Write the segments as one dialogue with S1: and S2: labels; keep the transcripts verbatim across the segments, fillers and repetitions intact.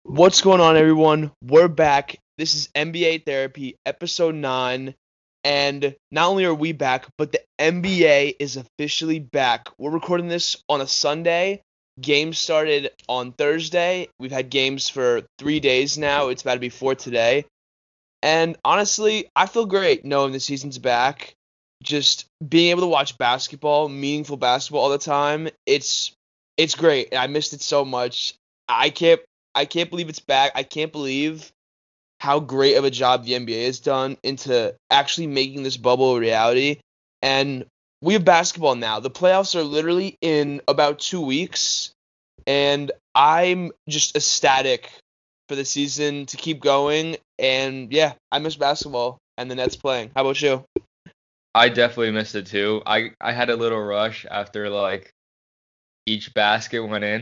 S1: What's going on, everyone? We're back. This is N B A Therapy, episode nine. And not only are we back, but the N B A is officially back. We're recording this on a Sunday. Games started on Thursday. We've had games for three days now. It's about to be four today. And honestly, I feel great knowing the season's back. Just being able to watch basketball, meaningful basketball all the time, it's it's great. I missed it so much. I can't I can't believe it's back. I can't believe how great of a job the N B A has done into actually making this bubble a reality. And we have basketball now. The playoffs are literally in about two weeks, and I'm just ecstatic for the season to keep going. And yeah, I miss basketball and the Nets playing. How about you?
S2: I definitely missed it too. I I had a little rush after like each basket went in.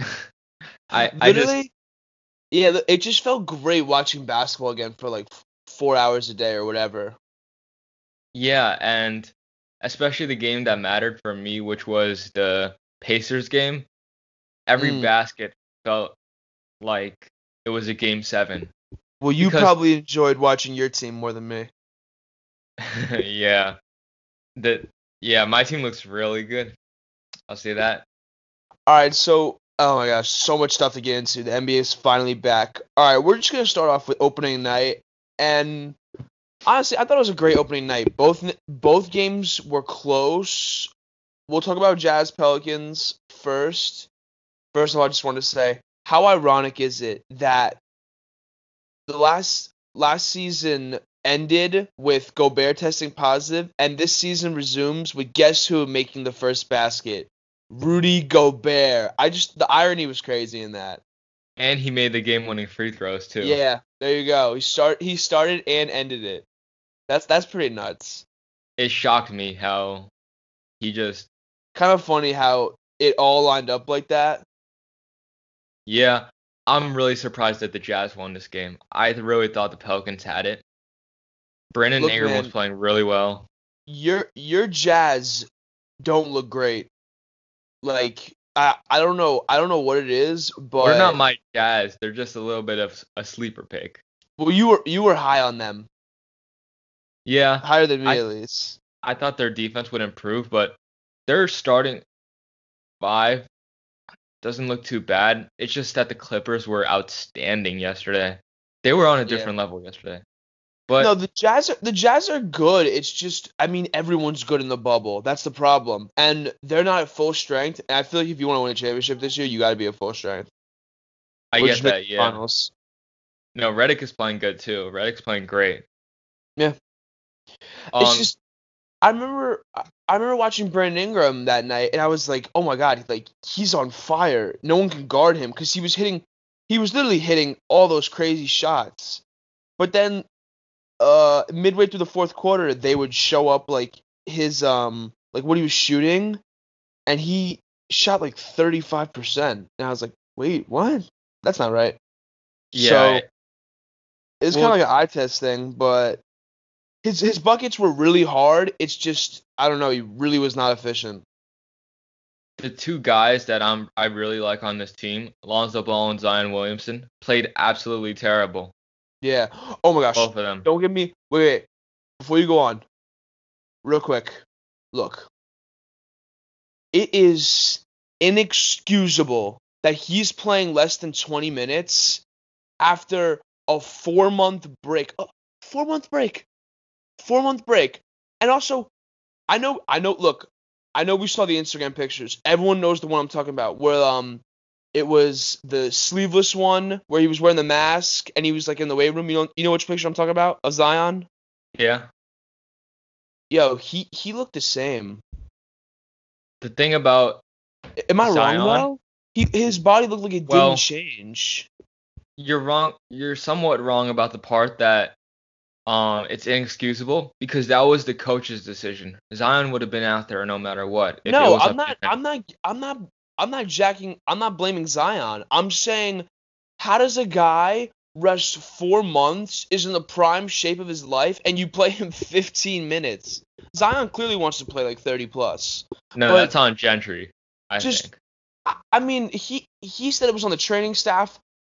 S2: I I just
S1: Literally, yeah, th- it just felt great watching basketball again for like f- four hours a day or whatever.
S2: yeah, and especially the game that mattered for me, which was the Pacers game. Every
S1: Mm.
S2: basket felt like it was a game seven
S1: Well, you
S2: because
S1: probably enjoyed watching your team more than me.
S2: yeah, the yeah, my team looks really good. I'll say that.
S1: All right, so oh my gosh, so much stuff to get into. The N B A is finally back. All right, we're just gonna start off with opening night, and honestly, I thought it was a great opening night. Both both games were close. We'll talk about Jazz Pelicans first. First of all, I just want to say, how ironic is it that the last last season ended with Gobert testing positive, and this season resumes with guess who making the first basket? Rudy Gobert. I just the irony was crazy in that.
S2: And he made the game-winning free throws too.
S1: Yeah, there you go. He start he started and ended it. That's that's pretty nuts.
S2: It shocked me how he just
S1: Kind of funny how it all lined up like that.
S2: yeah, I'm really surprised that the Jazz won this game. I really thought the Pelicans had it. Brandon
S1: Look,
S2: Ingram was
S1: man,
S2: playing really well.
S1: your your Jazz don't look great. Like I I don't know I don't know what it is,
S2: They're not
S1: but
S2: my Jazz. They're just a little bit of a sleeper pick.
S1: well you were you were high on them,
S2: Yeah,
S1: higher than me
S2: I
S1: at least.
S2: I thought their defense would improve, but their starting five doesn't look too bad. It's just that the Clippers were outstanding yesterday. They were on a
S1: Yeah.
S2: different level yesterday.
S1: No,
S2: But
S1: the Jazz are, the Jazz are good. It's just I mean everyone's good in the bubble. That's the problem, and they're not at full strength. And I feel like if you want to win a championship this year, you got to be at full strength
S2: I
S1: or
S2: get
S1: just make the
S2: that, yeah.
S1: finals.
S2: No, Redick is playing good too. Redick's playing great.
S1: Yeah, it's
S2: Um,
S1: just I remember I I remember watching Brandon Ingram that night, and I was like, oh my god, like he's on fire. No one can guard him because he was hitting, he was literally hitting all those crazy shots. But then, uh, midway through the fourth quarter, they would show up like his um like what he was shooting, and he shot like thirty-five percent, and I was like, wait, what? That's not right.
S2: yeah.
S1: So it's kind
S2: Well,
S1: of like an eye test thing, but his his buckets were really hard. It's just I don't know. He really was not efficient.
S2: the two guys that I'm I really like on this team, Lonzo Ball and Zion Williamson, played absolutely terrible.
S1: Yeah. Oh my gosh.
S2: Both of them.
S1: Don't give me. Wait, wait. Before you go on, real quick. Look, it is inexcusable that he's playing less than twenty minutes after a four month break. A four month break. Four month break. And also, I know. I know. Look, I know we saw the Instagram pictures. Everyone knows the one I'm talking about. Where um, it was the sleeveless one where he was wearing the mask and he was like in the weight room. You know, you know which picture I'm talking about? Of Zion.
S2: Yeah.
S1: Yo, he he looked the same.
S2: The thing about
S1: Am I wrong
S2: Zion,
S1: though? He his body looked like it didn't
S2: well,
S1: change.
S2: you're wrong. You're somewhat wrong about the part that um it's inexcusable because that was the coach's decision. Zion would have been out there no matter what if it
S1: No,
S2: was
S1: I'm
S2: up to
S1: not.
S2: him.
S1: I'm not. I'm not. I'm not jacking. I'm not blaming Zion. I'm saying, how does a guy rest four months, is in the prime shape of his life, and you play him fifteen minutes? Zion clearly wants to play like thirty plus,
S2: No,
S1: but
S2: that's on Gentry, I
S1: just
S2: think.
S1: I I mean, he he said it was on the training staff.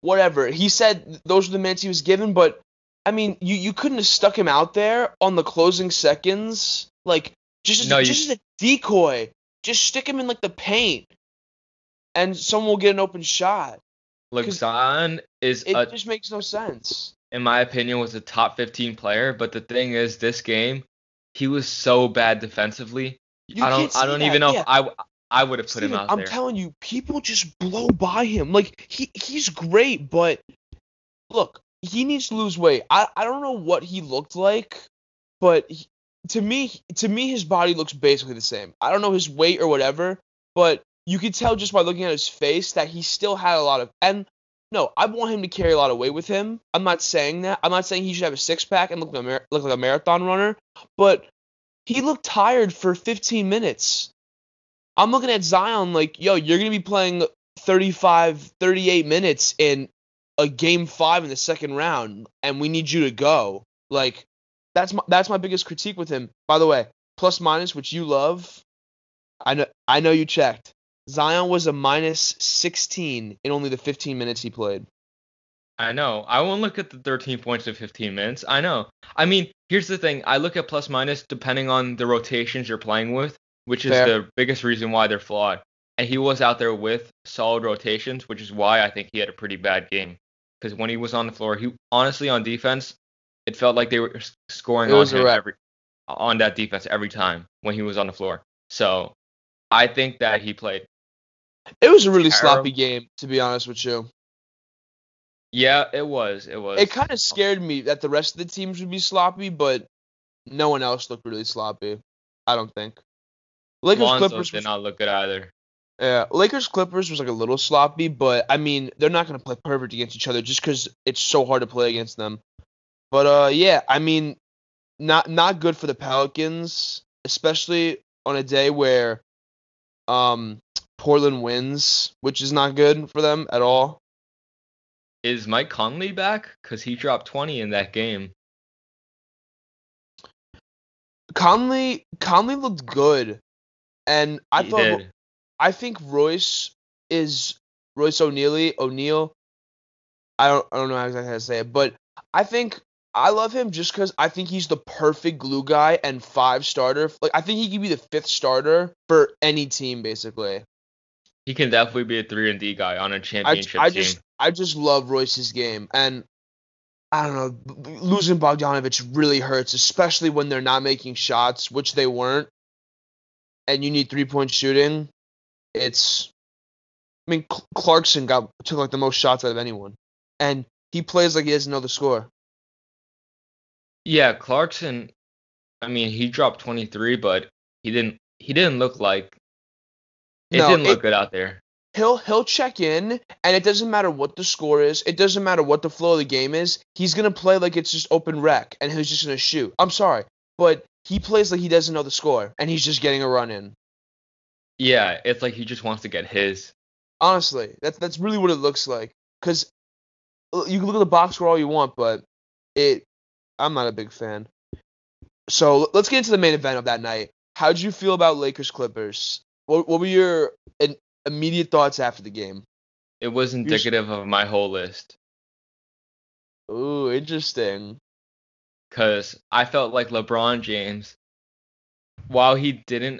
S1: whatever. He said those were the minutes he was given, but I mean, you, you couldn't have stuck him out there on the closing seconds, like just as,
S2: No, you
S1: just as a decoy. Just stick him in like the paint, and someone will get an open shot.
S2: look,
S1: Because
S2: Zion is
S1: it
S2: a,
S1: just makes no sense.
S2: in my opinion, was a top fifteen player. But the thing is, this game, he was so bad defensively.
S1: You
S2: I
S1: can't
S2: don't, I
S1: say
S2: don't
S1: that.
S2: even know if
S1: Yeah,
S2: I, I would have put him
S1: Steven,
S2: out
S1: I'm
S2: there.
S1: telling you, people just blow by him. Like he he's great, but look, he needs to lose weight. I I don't know what he looked like, but he, to me to me his body looks basically the same. I don't know his weight or whatever, but you could tell just by looking at his face that he still had a lot of and no, I want him to carry a lot of weight with him. I'm not saying that. I'm not saying he should have a six pack and look like a, mar- look like a marathon runner, but he looked tired for fifteen minutes. I'm looking at Zion like, yo, you're going to be playing thirty-five, thirty-eight minutes in a game five in the second round, and we need you to go. Like, that's my that's my biggest critique with him. By the way, plus minus, which you love, I know I know you checked. Zion was a minus sixteen in only the fifteen minutes he played.
S2: I know. I won't look at the thirteen points in fifteen minutes. I know. I mean, here's the thing. I look at plus minus depending on the rotations you're playing with, which is
S1: Fair.
S2: the biggest reason why they're flawed. And he was out there with solid rotations, which is why I think he had a pretty bad game. Because when he was on the floor, he honestly on defense, it felt like they were scoring
S1: It
S2: on
S1: was a
S2: him
S1: wrap.
S2: every on that defense every time when he was on the floor. So I think that he played
S1: It was a really
S2: terrible.
S1: sloppy game, to be honest with you.
S2: Yeah, it was. It was.
S1: It kind of scared me that the rest of the teams would be sloppy, but no one else looked really sloppy. I don't think. Lakers
S2: Lonzo
S1: Clippers
S2: did
S1: was,
S2: not look good either.
S1: yeah, Lakers Clippers was like a little sloppy, but I mean they're not gonna play perfect against each other just because it's so hard to play against them. But uh, yeah, I mean, not not good for the Pelicans, especially on a day where um Portland wins, which is not good for them at all.
S2: Is Mike Conley back? Because he dropped twenty in that game.
S1: Conley Conley looked good, and I
S2: He
S1: thought
S2: did.
S1: I think Royce is Royce O'Neal. O'Neal. I don't I don't know exactly how to say it, but I think I love him just because I think he's the perfect glue guy and five starter. Like I think he could be the fifth starter for any team basically.
S2: He can definitely be a three and D guy on a
S1: I,
S2: championship
S1: I
S2: team.
S1: just I just love Royce's game, and I don't know, b- losing Bogdanovich really hurts, especially when they're not making shots, which they weren't, and you need three point shooting. It's I mean Cl- Clarkson got took like the most shots out of anyone, and he plays like he doesn't know the score.
S2: Yeah, Clarkson. I mean, he dropped twenty-three, but he didn't. He didn't look like it.
S1: No,
S2: Didn't
S1: it
S2: look good out there.
S1: he'll he'll check in, and it doesn't matter what the score is. It doesn't matter what the flow of the game is. He's gonna play like it's just open rec, and he's just gonna shoot. I'm sorry, but he plays like he doesn't know the score, and he's just getting a run in.
S2: Yeah, it's like he just wants to get his.
S1: Honestly, that's that's really what it looks like. Cause you can look at the box score all you want, but it, I'm not a big fan. So let's get into the main event of that night. How'd you feel about Lakers Clippers? What what were your in, immediate thoughts after the game?
S2: It was
S1: You're s-
S2: indicative of my whole list
S1: Ooh, interesting.
S2: because I felt like LeBron James, while he didn't,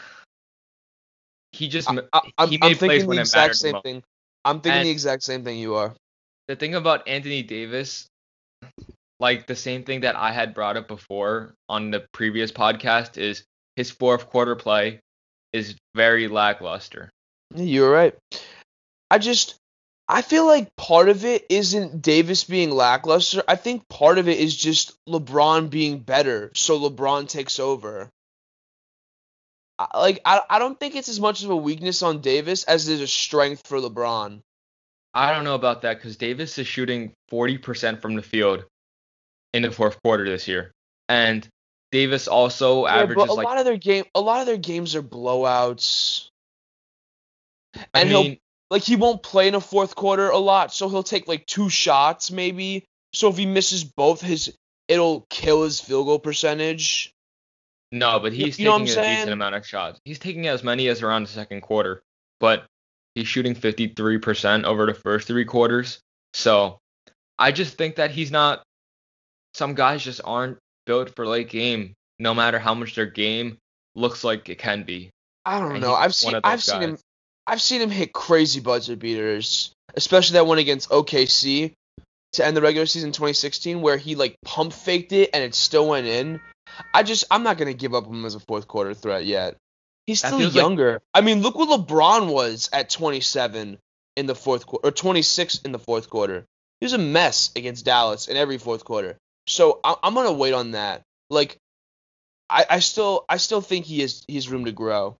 S2: he just
S1: I,
S2: m-
S1: I, I'm
S2: he
S1: I'm
S2: made plays
S1: thinking the
S2: when it
S1: exact
S2: mattered the
S1: same
S2: most.
S1: thing. I'm thinking
S2: And
S1: the exact same thing you are.
S2: the thing about Anthony Davis, like the same thing that I had brought up before on the previous podcast, is his fourth quarter play is very lackluster.
S1: Yeah, you're right. I just I feel like part of it isn't Davis being lackluster. I think part of it is just LeBron being better, so LeBron takes over. I- Like I I don't think it's as much of a weakness on Davis as it is a strength for LeBron.
S2: I don't know about that because Davis is shooting forty percent from the field in the fourth quarter this year. And Davis also
S1: Yeah, but
S2: averages
S1: a
S2: like,
S1: lot of their game a lot of their games are blowouts.
S2: I
S1: And he'll
S2: mean,
S1: like he won't play in a fourth quarter a lot, so he'll take like two shots maybe. So if he misses both his it'll kill his field goal percentage.
S2: no, but
S1: You,
S2: he's
S1: you know what I'm
S2: taking a decent
S1: saying?
S2: amount of shots. He's taking as many as around the second quarter, but he's shooting fifty-three percent over the first three quarters. So I just think that he's not. Some guys just aren't built for late game, no matter how much their game looks like it can be.
S1: I don't
S2: And
S1: know.
S2: he's
S1: I've
S2: one
S1: seen
S2: of
S1: I've
S2: those
S1: seen him
S2: guys.
S1: I've seen him hit crazy buzzer beaters, especially that one against O K C to end the regular season twenty sixteen where he like pump faked it and it still went in. I just I'm not gonna give up on him as a fourth quarter threat yet. He's
S2: That
S1: still
S2: feels like
S1: younger. I mean, look what LeBron was at twenty-seven in the fourth quarter or twenty-six in the fourth quarter. He was a mess against Dallas in every fourth quarter. So I, I'm gonna wait on that. Like I, I still I still think he has he has room to grow.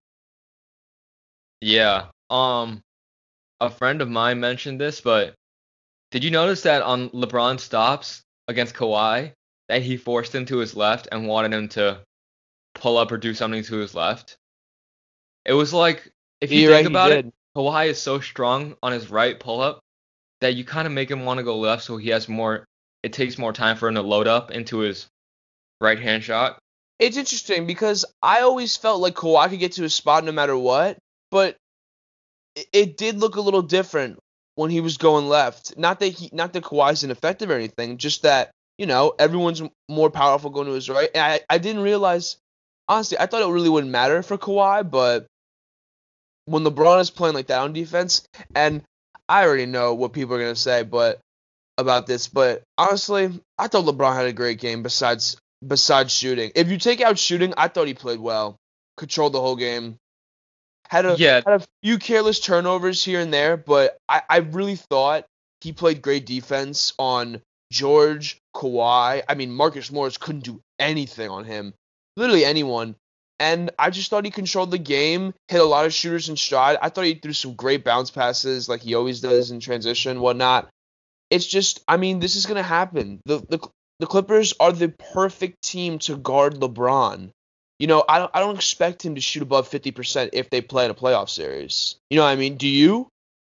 S2: yeah. Um, a friend of mine mentioned this, but did you notice that on LeBron stops against Kawhi that he forced him to his left and wanted him to pull up or do something to his left? It was like, if you
S1: You're
S2: think
S1: right, he
S2: about it,
S1: did.
S2: Kawhi is so strong on his right pull up that you kind of make him want to go left, so he has more. It takes more time for him to load up into his right hand shot.
S1: It's interesting because I always felt like Kawhi could get to his spot no matter what, but it, it did look a little different when he was going left. Not that he, not that Kawhi's ineffective or anything, just that you know everyone's m- more powerful going to his right. And I, I didn't realize, honestly, I thought it really wouldn't matter for Kawhi, but when LeBron is playing like that on defense, and I already know what people are gonna say, but about this, but honestly, I thought LeBron had a great game besides besides shooting. If you take out shooting, I thought he played well. Controlled the whole game. Had a
S2: Yeah,
S1: had a few careless turnovers here and there, but I, I really thought he played great defense on George, Kawhi. I mean, Marcus Morris couldn't do anything on him. Literally anyone. And I just thought he controlled the game, hit a lot of shooters in stride. I thought he threw some great bounce passes like he always does in transition, whatnot. It's just, I mean, this is gonna happen. The the the Clippers are the perfect team to guard LeBron. You know, I don't I don't expect him to shoot above fifty percent if they play in a playoff series. You know what I mean? Do you?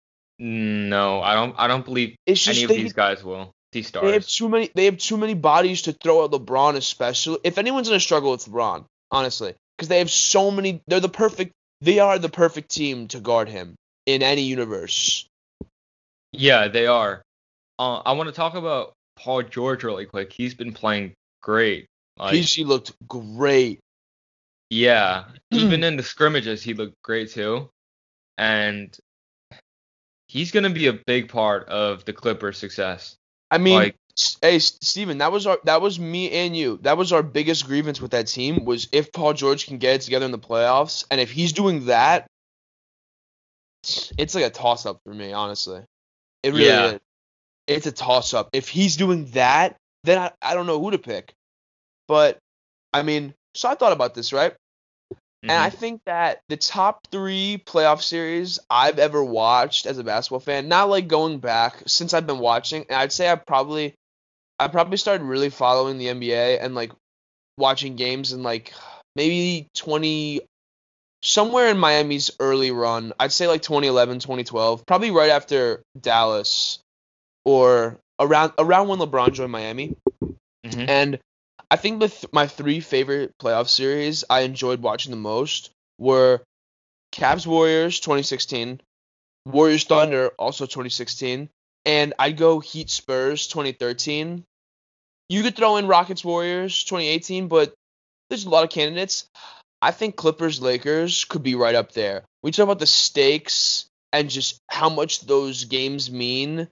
S2: no, I don't. I don't believe
S1: It's
S2: any
S1: just
S2: of
S1: they
S2: these guys will. These
S1: they have
S2: stars.
S1: too many they have too many bodies to throw at LeBron, especially if anyone's gonna struggle with LeBron, honestly, because they have so many. They're the perfect. They are the perfect team to guard him in any universe.
S2: Yeah, they are. Uh, I want to talk about Paul George really quick. He's been playing great. Like,
S1: P G looked great.
S2: yeah, even in the scrimmages, he looked great too. And he's gonna be a big part of the Clippers' success.
S1: I mean,
S2: Like,
S1: s- hey, S- Steven, that was our that was me and you. That was our biggest grievance with that team was if Paul George can get it together in the playoffs, and if he's doing that, it's like a toss up for me, honestly. It really
S2: yeah.
S1: is. It's a toss up. If he's doing that, then I, I don't know who to pick. But I mean, so I thought about this, right? And I
S2: hmm
S1: think that the top three playoff series I've ever watched as a basketball fan, not like going back since I've been watching, and I'd say I probably I probably started really following the N B A and like watching games in like maybe twenty somewhere in Miami's early run. I'd say like twenty eleven, twenty twelve, probably right after Dallas or around around when LeBron joined Miami.
S2: hmm
S1: And I think the th- my three favorite playoff series I enjoyed watching the most were Cavs Warriors twenty sixteen, Warriors Thunder also twenty sixteen, and I'd go Heat Spurs twenty thirteen. You could throw in Rockets Warriors twenty eighteen, but there's a lot of candidates. I think Clippers Lakers could be right up there. We talk about the stakes and just how much those games mean.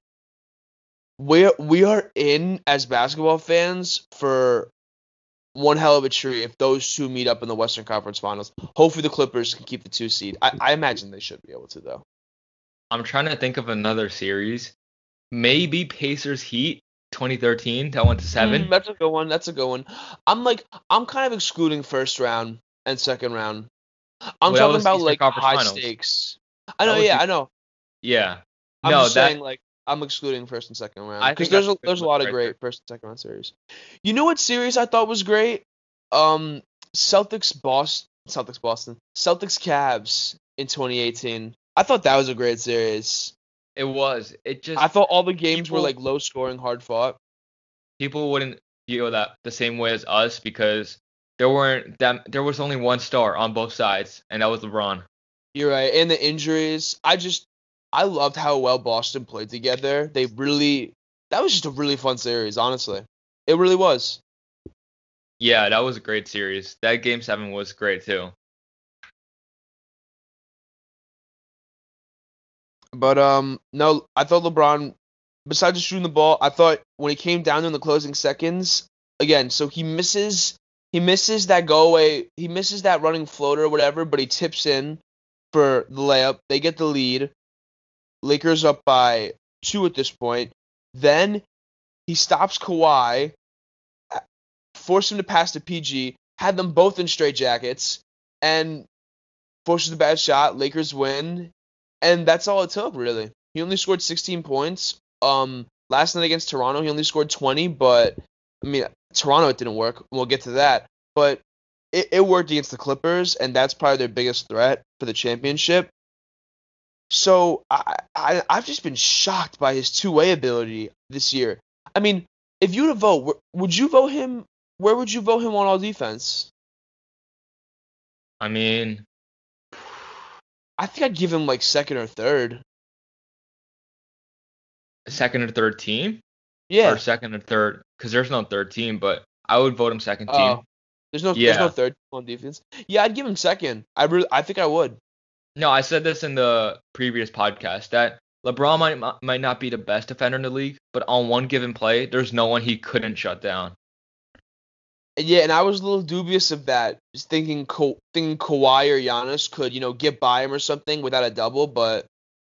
S1: We we are in as basketball fans for one hell of a treat if those two meet up in the Western Conference Finals. Hopefully the Clippers can keep the two seed. I, I imagine they should be able to though.
S2: I'm trying to think of another series. Maybe Pacers Heat twenty thirteen that went to
S1: Mm,
S2: seven.
S1: that's a good one. That's a good one. I'm like I'm kind of excluding first round and second round. I'm
S2: Well, that
S1: talking
S2: was
S1: about
S2: Eastern
S1: like
S2: Conference
S1: high
S2: Finals.
S1: stakes. I know,
S2: That was
S1: yeah,
S2: the
S1: I know.
S2: yeah.
S1: I'm
S2: No,
S1: just
S2: that
S1: saying like I'm excluding first and second round
S2: I
S1: because
S2: think
S1: there's
S2: that's
S1: a
S2: a good
S1: there's a
S2: list
S1: lot of
S2: right there.
S1: great first and second round series. You know what series I thought was great? Um, Celtics Boston, Celtics Boston, Celtics Cavs in twenty eighteen. I thought that was a great series.
S2: It was. It
S1: I
S2: just
S1: thought all the games were
S2: people
S1: like low scoring, hard fought.
S2: people wouldn't feel that the same way as us because there weren't that there was only one star on both sides, and that was LeBron.
S1: You're right. And the injuries, I just I loved how well Boston played together. They really that was just a really fun series, honestly. It really was.
S2: Yeah, that was a great series. That game seven was great too.
S1: But um no, I thought LeBron, besides just shooting the ball, I thought when it came down to in the closing seconds, again, so he misses he misses that go away, he misses that running floater or whatever, but he tips in for the layup. They get the lead. Lakers up by two at this point. Then he stops Kawhi, forced him to pass to P G, had them both in straight jackets, and forces the bad shot. Lakers win, and that's all it took, really. He only scored sixteen points. Um, last night against Toronto, he only scored twenty, but I mean, Toronto it didn't work. We'll get to that, but it, it worked against the Clippers, and that's probably their biggest threat for the championship. So I, I I've just been shocked by his two-way ability this year. I mean, if you were to vote, would you vote him? Where would you vote him on all defense?
S2: I mean,
S1: I think I'd give him like second or third.
S2: second or third team,
S1: Yeah.
S2: or second and third, because there's no third team, but I would vote him second
S1: Oh,
S2: team.
S1: there's no there's no
S2: Yeah.
S1: third on defense. Yeah, I'd give him second. I really I think I would.
S2: No, I said this in the previous podcast that LeBron might might not be the best defender in the league, but on one given play, there's no one he couldn't shut down.
S1: And yeah, and I was a little dubious of that, just thinking Ka- thinking Kawhi or Giannis could, you know, get by him or something without a double, but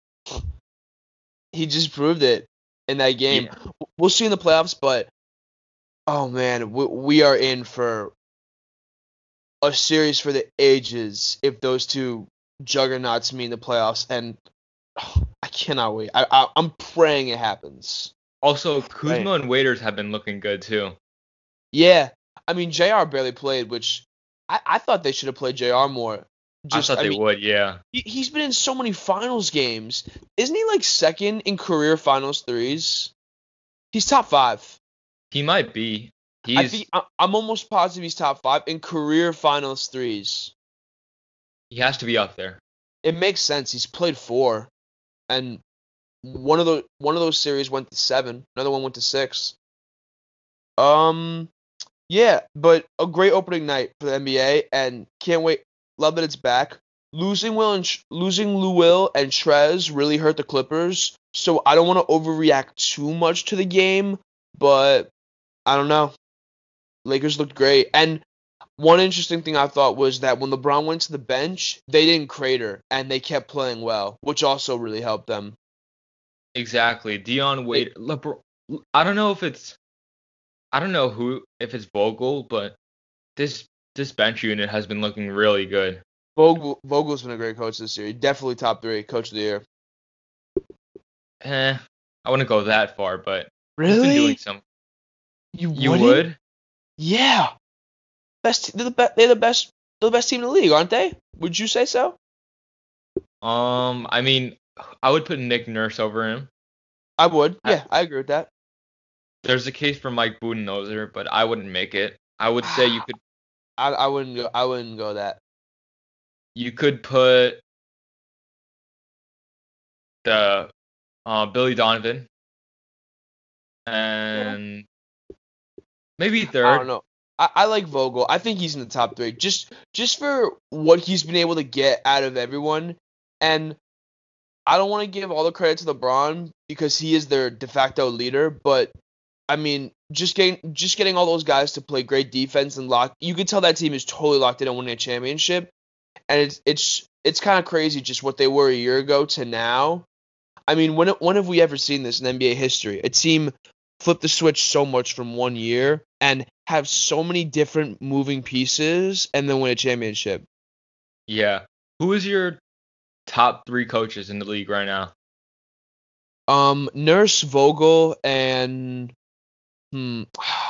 S1: he just proved it in that game.
S2: Yeah.
S1: We'll see in the playoffs, but oh man, we, we are in for a series for the ages if those two juggernauts meet in the playoffs, and oh, I cannot wait. I, I I'm praying it happens.
S2: Also, Kuzma and Waiters have been looking good too.
S1: Yeah, I mean J R barely played, which I, I thought they should have played J R more. Just
S2: I thought
S1: I
S2: they
S1: mean,
S2: would, yeah.
S1: he, he's been in so many finals games. Isn't he like second in career finals threes? He's top five.
S2: He might be. He's
S1: I think I, I'm almost positive he's top five in career finals threes.
S2: he has to be up there.
S1: It makes sense. He's played four, and one of the one of those series went to seven. Another one went to six. Um, yeah, but a great opening night for the N B A, and can't wait. Love that it's back. Losing Will and losing Lou Will and Trez really hurt the Clippers, so I don't want to overreact too much to the game, but I don't know. Lakers looked great, and one interesting thing I thought was that when LeBron went to the bench, they didn't crater and they kept playing well, which also really helped them.
S2: Exactly. Dion Waiters. LeBron. I don't know if it's. I don't know who if it's Vogel, but this this bench unit has been looking really good.
S1: Vogel Vogel's been a great coach this year. Definitely top three coach of the year.
S2: Eh, I wouldn't go that far, but he's been
S1: Really?
S2: doing some.
S1: You
S2: You
S1: wouldn't?
S2: would?
S1: Yeah. Best. They're the best. They're the best. They're the best team in the league, aren't they? Would you say so?
S2: Um, I mean, I would put Nick Nurse over him.
S1: I would.
S2: I,
S1: Yeah, I agree with that.
S2: there's a case for Mike Budenholzer, but I wouldn't make it. I would say you could
S1: I I wouldn't go. I wouldn't go that.
S2: you could put the uh, Billy Donovan and maybe
S1: I don't
S2: third.
S1: know. I, I like Vogel. I think he's in the top three. Just just for what he's been able to get out of everyone. And I don't want to give all the credit to LeBron because he is their de facto leader, but I mean, just getting just getting all those guys to play great defense and lock, you could tell that team is totally locked in on winning a championship. And it's it's it's kind of crazy just what they were a year ago to now. I mean, when when have we ever seen this in N B A history? A team flip the switch so much from one year and have so many different moving pieces and then win a championship.
S2: Yeah. Who is your top three coaches in the league right now?
S1: Um, Nurse, Vogel, and hmm,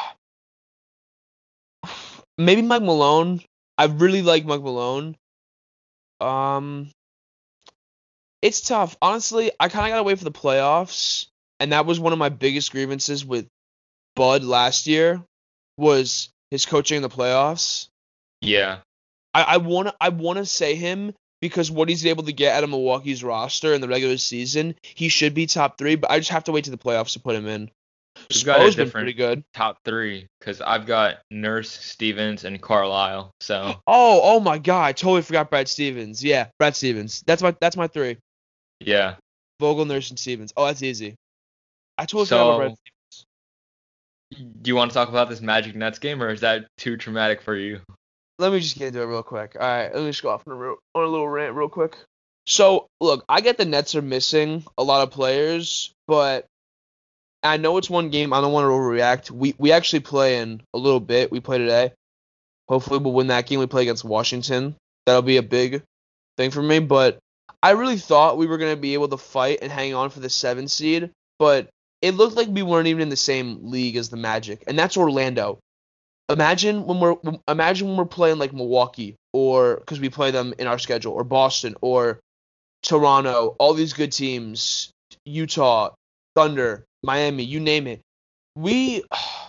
S1: maybe Mike Malone. I really like Mike Malone. Um, it's tough. Honestly, I kind of got to wait for the playoffs, and that was one of my biggest grievances with Bud last year was his coaching in the playoffs.
S2: Yeah.
S1: I, I wanna I wanna say him because what he's able to get out of Milwaukee's roster in the regular season, he should be top three. But I just have to wait to the playoffs to put him in.
S2: We've got a
S1: Spo's been
S2: different
S1: pretty good.
S2: top three because I've got Nurse, Stevens, and Carlisle. So
S1: Oh, oh my God! I totally forgot Brad Stevens. Yeah, Brad Stevens. That's my that's my three.
S2: yeah.
S1: Vogel, Nurse, and Stevens. Oh, that's easy. I totally forgot about Brad
S2: So
S1: Stevens.
S2: do you want to talk about this Magic Nets game, or is that too traumatic for you?
S1: Let me just get into it real quick. All right, let me just go off on a, real, on a little rant real quick. So, look, I get the Nets are missing a lot of players, but I know it's one game. I don't want to overreact. We we actually play in a little bit. We play today. Hopefully, we'll win that game. We play against Washington. That'll be a big thing for me. But I really thought we were going to be able to fight and hang on for the seven seed, but it looked like we weren't even in the same league as the Magic, and that's Orlando. Imagine when we're imagine when we're playing like Milwaukee, or because we play them in our schedule, or Boston, or Toronto, all these good teams, Utah, Thunder, Miami, you name it. We,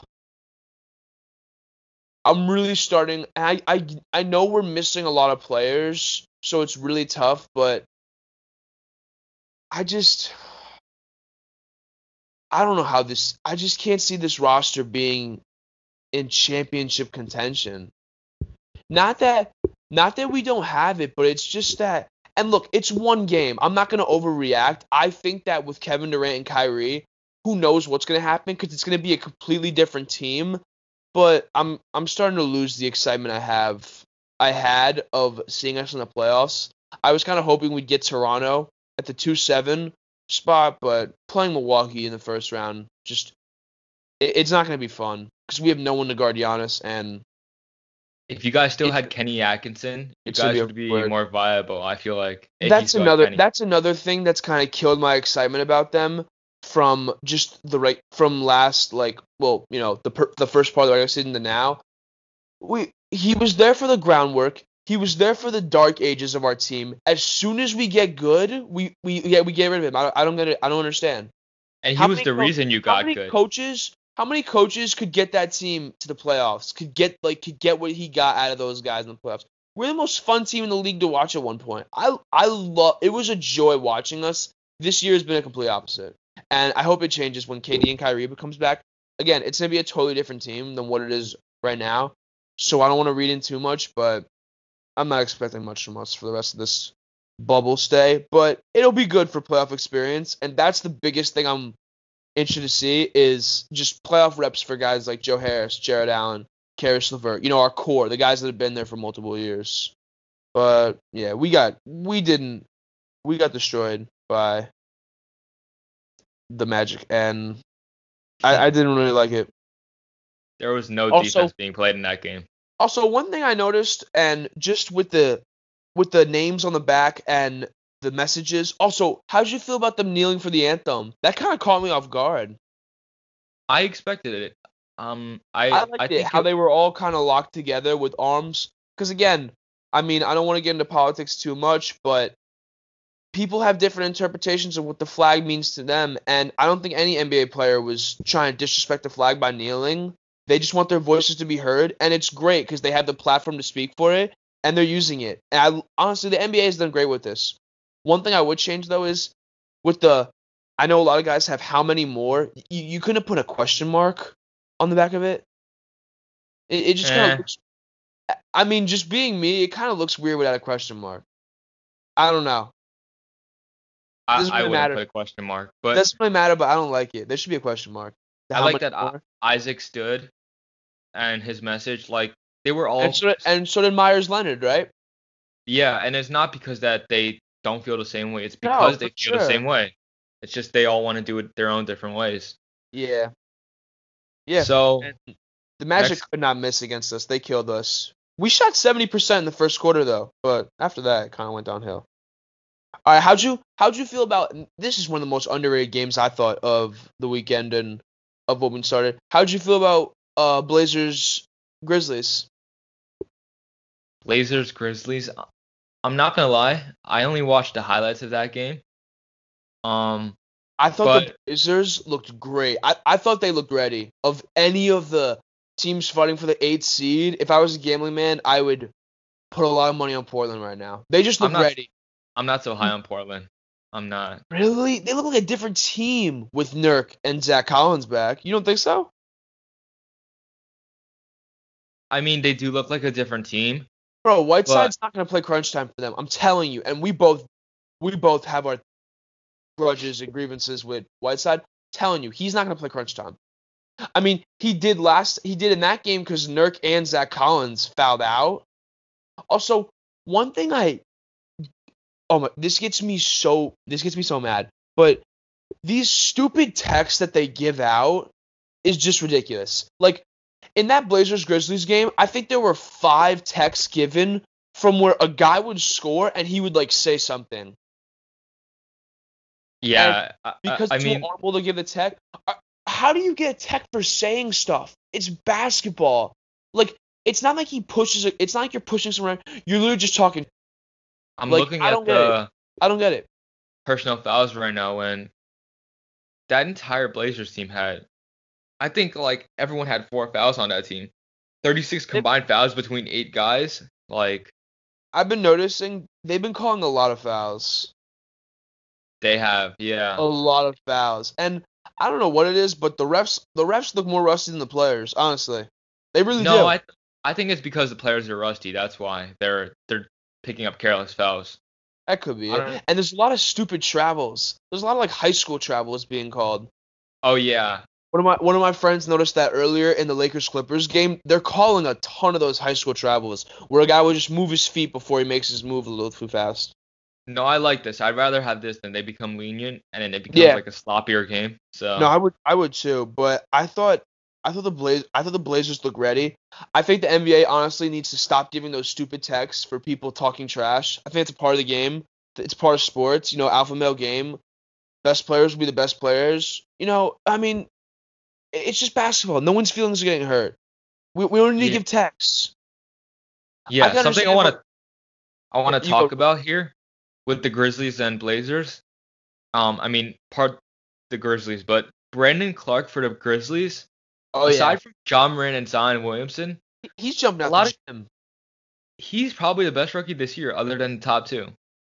S1: I'm really starting. I I I know we're missing a lot of players, so it's really tough. But I just, I don't know how this. I just can't see this roster being in championship contention. Not that not that we don't have it, but it's just that, and look, it's one game. I'm not gonna overreact. I think that with Kevin Durant and Kyrie, who knows what's gonna happen, because it's gonna be a completely different team. But I'm I'm starting to lose the excitement I have I had of seeing us in the playoffs. I was kind of hoping we'd get Toronto at the two seven spot, but playing Milwaukee in the first round, just it, it's not gonna be fun because we have no one to guard Giannis, and
S2: If you guys still
S1: it,
S2: had Kenny Atkinson, you
S1: it's gonna
S2: guys
S1: be
S2: would be
S1: weird.
S2: more viable. I feel like if you
S1: That's
S2: still had
S1: another
S2: Kenny.
S1: that's another thing that's kind of killed my excitement about them from just the right from last, like, well, you know, the per, the first part of the regular season to now. We he was there for the groundwork. He was there for the dark ages of our team. As soon as we get good, we we yeah we get rid of him. I, I don't get it. I don't understand.
S2: And he
S1: How
S2: was
S1: many
S2: the
S1: co-
S2: reason you
S1: how
S2: got
S1: many
S2: good.
S1: coaches how many coaches could get that team to the playoffs? Could get like could get what he got out of those guys in the playoffs. We're the most fun team in the league to watch at one point. I I love it was a joy watching us. This year has been a complete opposite. And I hope it changes when K D and Kyrie comes back. Again, it's gonna be a totally different team than what it is right now. So I don't want to read in too much, but I'm not expecting much from us for the rest of this bubble stay. But it'll be good for playoff experience, and that's the biggest thing I'm interested to see is just playoff reps for guys like Joe Harris, Jared Allen, Karis LeVert. You know, our core, the guys that have been there for multiple years. But yeah, we got we didn't we got destroyed by the Magic, and I, I didn't really like it.
S2: There was no
S1: Also,
S2: defense being played in that game.
S1: also one thing I noticed, and just with the with the names on the back and the messages. Also, how'd you feel about them kneeling for the anthem? That kind of caught me off guard.
S2: I expected it. Um,
S1: I
S2: I I
S1: liked it
S2: think
S1: how
S2: it,
S1: they were all kind of locked together with arms. Because again, I mean, I don't want to get into politics too much, but people have different interpretations of what the flag means to them, and I don't think any N B A player was trying to disrespect the flag by kneeling. They just want their voices to be heard, and it's great because they have the platform to speak for it, and they're using it. And I, honestly, the N B A has done great with this. One thing I would change though is with the, I know a lot of guys have how many more. You, you couldn't put a question mark on the back of it. It, it just kind
S2: eh,
S1: of looks. I mean, just being me, it kind of looks weird without a question mark. I don't know.
S2: I
S1: Doesn't
S2: I
S1: really
S2: wouldn't
S1: matter.
S2: put a question mark, but
S1: Doesn't really matter, but I don't like it. There should be a question mark.
S2: I
S1: How
S2: like
S1: much
S2: that I,
S1: more?
S2: Isaac stood and his message. Like they were
S1: And
S2: all
S1: so and so did Myers Leonard, right?
S2: yeah, and it's not because that they don't feel the same way. It's
S1: No,
S2: because
S1: for
S2: they feel the same
S1: sure.
S2: way. It's just they all want to do it their own different ways.
S1: Yeah, yeah.
S2: So
S1: And the Magic
S2: next,
S1: could not miss against us. They killed us. We shot seventy percent in the first quarter though, but after that, it kind of went downhill. All right, how'd you how'd you feel about this? Is one of the most underrated games I thought of the weekend and of what we started. How'd you feel about uh Blazers Grizzlies?
S2: Blazers Grizzlies. I'm not gonna lie, I only watched the highlights of that game. Um,
S1: I thought the
S2: but
S1: Blazers looked great. I, I thought they looked ready. Of any of the teams fighting for the eighth seed, if I was a gambling man, I would put a lot of money on Portland right now. They just
S2: I'm
S1: look
S2: not.
S1: ready.
S2: I'm not so high on Portland. I'm not.
S1: Really? They look like a different team with Nurk and Zach Collins back. You don't think so?
S2: I mean, they do look like a different team,
S1: Bro,
S2: but
S1: Whiteside's not gonna play crunch time for them. I'm telling you. And we both we both have our grudges and grievances with Whiteside. Telling you, he's not gonna play crunch time. I mean, he did last he did in that game because Nurk and Zach Collins fouled out. Also, one thing I oh my this gets me so this gets me so mad. But these stupid texts that they give out is just ridiculous. Like in that Blazers Grizzlies game, I think there were five texts given from where a guy would score and he would like say something.
S2: yeah,
S1: And
S2: I, I
S1: because
S2: I
S1: it's
S2: mean,
S1: too horrible to give the tech, uh, how do you get a tech for saying stuff? It's basketball. Like it's not like he pushes it. It's not like you're pushing someone. You're literally just talking.
S2: I'm
S1: Like
S2: looking
S1: I
S2: at
S1: don't get it.
S2: the
S1: I don't get it.
S2: personal fouls right now, and that entire Blazers team had, I think like everyone had four fouls on that team. thirty-six
S1: They've,
S2: combined fouls between eight guys. Like
S1: I've been noticing they've been calling a lot of fouls.
S2: they have, yeah.
S1: A lot of fouls. And I don't know what it is, but the refs the refs look more rusty than the players, honestly. They really
S2: No,
S1: do.
S2: I I think it's because the players are rusty. That's why they're they're picking up careless fouls.
S1: That could be
S2: I
S1: it.
S2: don't.
S1: And there's a lot of stupid travels. There's a lot of like high school travels being called.
S2: Oh yeah,
S1: One of my one of my friends noticed that earlier in the Lakers Clippers game, they're calling a ton of those high school travels where a guy would just move his feet before he makes his move a little too fast.
S2: no, I like this. I'd rather have this than they become lenient and then it becomes
S1: Yeah.
S2: like a sloppier game. So
S1: No, I would I would too, but I thought I thought the Blaze I thought the Blazers look ready. I think the N B A honestly needs to stop giving those stupid texts for people talking trash. I think it's a part of the game. It's part of sports, you know, alpha male game. Best players will be the best players. You know, I mean, it's just basketball. No one's feelings are getting hurt. We we don't need to
S2: yeah,
S1: give texts. I
S2: yeah.
S1: can
S2: Something I
S1: understand
S2: want
S1: what
S2: to I want to
S1: you go.
S2: talk about here with the Grizzlies and Blazers. Um, I mean, part the Grizzlies, but Brandon Clark for the Grizzlies,
S1: Oh yeah,
S2: aside from John Moran and Zion Williamson,
S1: he's jumping
S2: a
S1: out the
S2: lot of
S1: gym.
S2: he's probably the best rookie this year, other than the top two.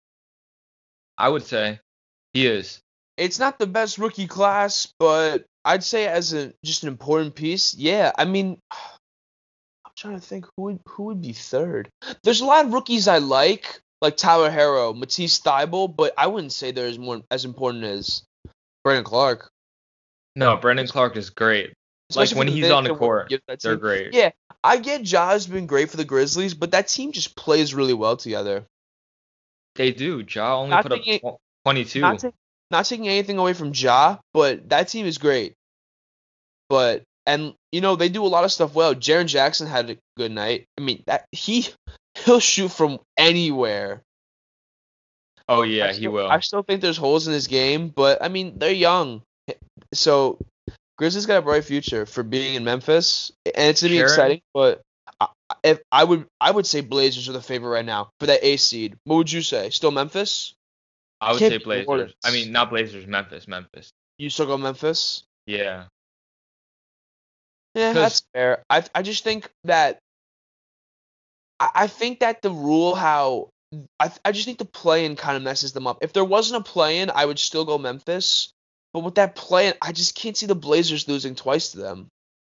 S2: I would say he is.
S1: It's not the best rookie class, but I'd say as a just an important piece, yeah. I mean, I'm trying to think who would who would be third. There's a lot of rookies I like, like Tyler Harrow, Matisse Thybulle, but I wouldn't say they're as more as important as Brandon Clark,
S2: No, Brandon Clark is great. Like
S1: especially for
S2: when
S1: the
S2: he's on
S1: Knicks
S2: the
S1: and what he
S2: court,
S1: gives that
S2: they're
S1: team.
S2: great.
S1: Yeah, I get Ja's been great for the Grizzlies, but that team just plays really well together.
S2: They do. Ja only
S1: Not
S2: put up
S1: taking
S2: tw-
S1: not
S2: twenty-two.
S1: taking not taking anything away from Ja, but that team is great. But and you know they do a lot of stuff well. Jaren Jackson had a good night. I mean that he he'll shoot from anywhere.
S2: Oh
S1: I
S2: yeah, he
S1: still I
S2: will.
S1: still think there's holes in his game, but I mean they're young, so Grizzlies got a bright future for being in Memphis, and it's gonna be
S2: Sharon,
S1: exciting. But I, if I would I would say Blazers are the favorite right now for that A seed. What would you say? Still Memphis?
S2: I would
S1: Can't
S2: say
S1: be the
S2: Blazers. I
S1: Hornets.
S2: mean, not Blazers, Memphis, Memphis.
S1: You still go Memphis?
S2: Yeah.
S1: Yeah,
S2: Cause
S1: that's fair. I I just think that I, I think that the rule how I I just think the play-in kind of messes them up. If there wasn't a play-in, I would still go Memphis. But with that play-in, I just can't see the Blazers losing twice to them.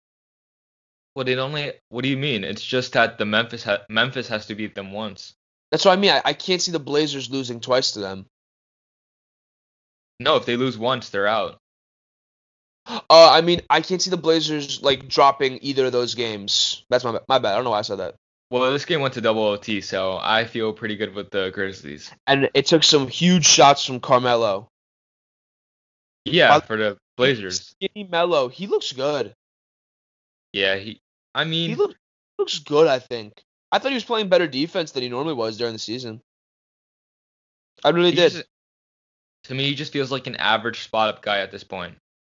S2: well, they only. What do you mean? It's just that the Memphis ha- Memphis has to beat them once.
S1: That's what I mean. I, I can't see the Blazers losing twice to them.
S2: No, if they lose once, they're out.
S1: Uh, I mean, I can't see the Blazers like dropping either of those games. That's my my bad. I don't know why I said that.
S2: Well, this game went to double O T, so I feel pretty good with the Grizzlies.
S1: And it took some huge shots from Carmelo.
S2: Yeah,
S1: By
S2: for the
S1: the way,
S2: Blazers.
S1: Skinny Melo, he looks good.
S2: Yeah, he. I
S1: He
S2: mean,
S1: looks looks good. I think. I thought he was playing better defense than he normally was during the season. I really
S2: he
S1: did.
S2: just to me he just feels like an average spot up guy at this point.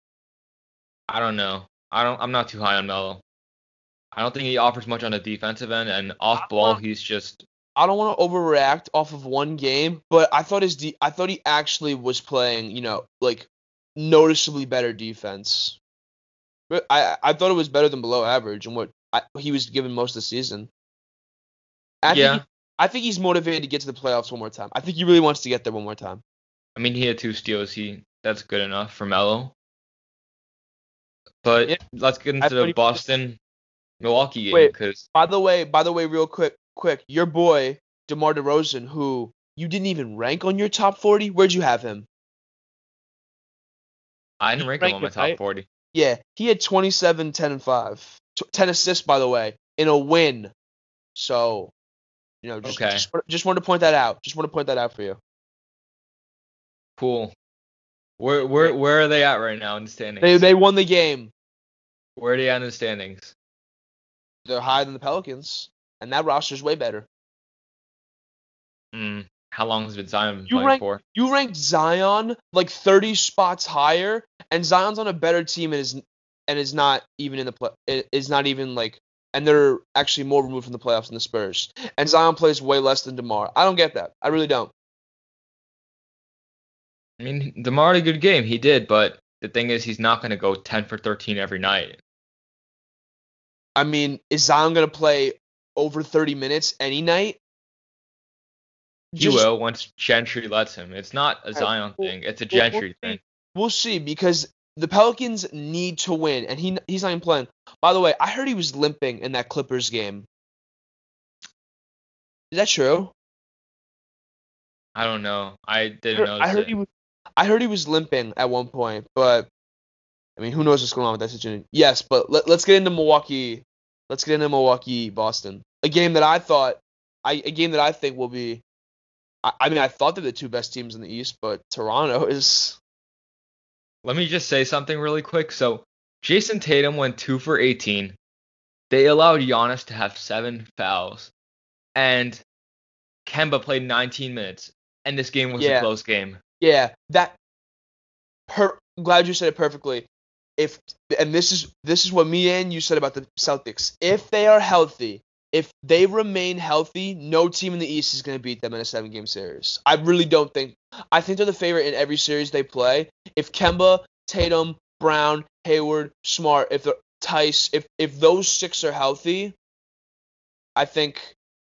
S2: I don't know. I don't. I'm not too high on Melo. I don't think he offers much on the defensive end, and
S1: I
S2: off
S1: don't
S2: ball,
S1: want
S2: he's just.
S1: I don't want to overreact off of one game, but I thought his de- I thought he actually was playing, you know, like noticeably better defense. But I I thought it was better than below average and what I, he was given most of the season. I think
S2: Yeah,
S1: he, I think he's motivated to get to the playoffs one more time. I think he really wants to get there one more time.
S2: I mean, he had two steals. He that's good enough for Melo. But
S1: Yeah,
S2: let's get
S1: I
S2: into
S1: thought
S2: the
S1: he-
S2: Boston Milwaukee game
S1: Wait.
S2: because
S1: By the way, by the way, real quick, quick, your boy DeMar DeRozan, who you didn't even rank on your top forty, where'd you have him?
S2: I didn't
S1: You
S2: rank him
S1: ranked
S2: on my
S1: him,
S2: top
S1: right?
S2: forty.
S1: Yeah, he had twenty-seven, ten, and five. T- ten assists, by the way, in a win. So, you know, just,
S2: Okay.
S1: just just wanted to point that out. Just want to point that out for you.
S2: Cool. Where where where are they at right now in the standings?
S1: They they won the game.
S2: Where are they at in the standings?
S1: They're higher than the Pelicans, and that roster's way better.
S2: Mm, how long has been Zion been
S1: You
S2: playing
S1: rank
S2: for?
S1: you ranked Zion like thirty spots higher, and Zion's on a better team and is and is not even in the play. Is not even like, and they're actually more removed from the playoffs than the Spurs. And Zion plays way less than DeMar. I don't get that. I really don't.
S2: I mean, DeMar had a good game. He did, but the thing is, he's not going to go ten for thirteen every night.
S1: I mean, is Zion gonna play over thirty minutes any night?
S2: He
S1: Just-
S2: will once Gentry lets him. It's not a Zion
S1: well,
S2: thing. It's a
S1: well, we'll
S2: Gentry
S1: see.
S2: thing.
S1: We'll see, because the Pelicans need to win, and he he's not even playing. By the way, I heard he was limping in that Clippers game. Is that true?
S2: I don't know. I
S1: I
S2: didn't
S1: heard,
S2: notice
S1: I heard
S2: it.
S1: he was. I heard he was limping at one point, but I mean, who knows what's going on with that situation? Yes, but let, let's get into Milwaukee. Let's get into Milwaukee, Boston. A game that I thought, I a game that I think will be. I, I mean, I thought they're the two best teams in the East, but Toronto is.
S2: Let me just say something really quick. So, Jason Tatum went two for eighteen. They allowed Giannis to have seven fouls. And Kemba played nineteen minutes. And this game was
S1: Yeah.
S2: a close game.
S1: Yeah, that. Per, glad you said it perfectly. If and this is this is what me and you said about the Celtics. If they are healthy, if they remain healthy, no team in the East is going to beat them in a seven-game series. I really don't think. I think they're the favorite in every series they play. If Kemba, Tatum, Brown, Hayward, Smart, if they're Tice, if if those six are healthy, I think.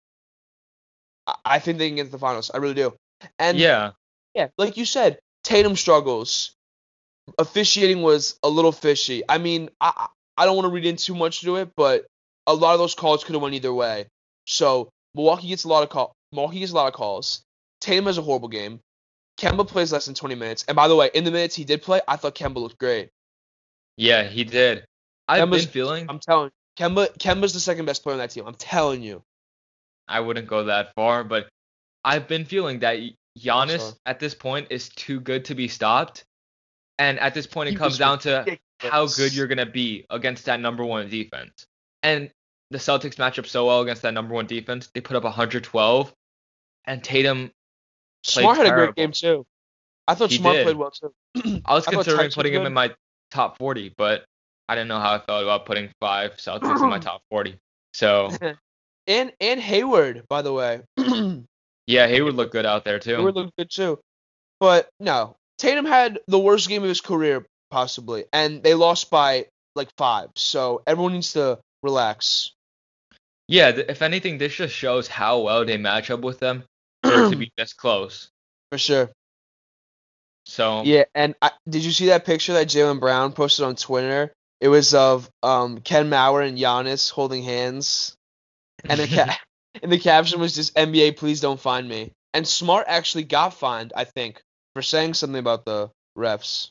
S1: I- I think they can get to the finals. I really do. And
S2: Yeah.
S1: yeah, like you said, Tatum struggles. Officiating was a little fishy. I mean, I I I don't want to read in too much to it, but a lot of those calls could have went either way. So Milwaukee gets a lot of call. Milwaukee gets a lot of calls. Tatum has a horrible game. Kemba plays less than twenty minutes. And by the way, in the minutes he did play, I thought Kemba looked great.
S2: Yeah, he did. I've
S1: Kemba's-
S2: been feeling
S1: I'm telling you, Kemba Kemba's the second best player on that team. I'm telling you.
S2: I wouldn't go that far, but I've been feeling that Giannis
S1: sorry.
S2: at this point is too good to be stopped. And at this point, it
S1: He
S2: comes
S1: was
S2: down to how
S1: ridiculous.
S2: good you're going to be against that number one defense. And the Celtics match up so well against that number one defense. They put up one hundred twelve, and Tatum, played
S1: Smart had a great
S2: terrible.
S1: game too. I thought
S2: He
S1: Smart
S2: did.
S1: played well too.
S2: I was
S1: I thought
S2: considering
S1: Tice was
S2: putting him
S1: good.
S2: in my top forty, but I didn't know how I felt about putting five Celtics in my top forty. So,
S1: And and Hayward, by the way.
S2: yeah, Hayward looked good out there too.
S1: Hayward looked good too. But no, Tatum had the worst game of his career possibly, and they lost by like five. So everyone needs to relax.
S2: Yeah, th- if anything, this just shows how well they match up with them for it to be this close.
S1: For sure.
S2: So,
S1: Yeah, and I, did you see that picture that Jaylen Brown posted on Twitter? It was of um Ken Mauer and Giannis holding hands, and the ca- and the caption was just N B A, please don't find me. And Smart actually got fined, I think, for saying something about the refs.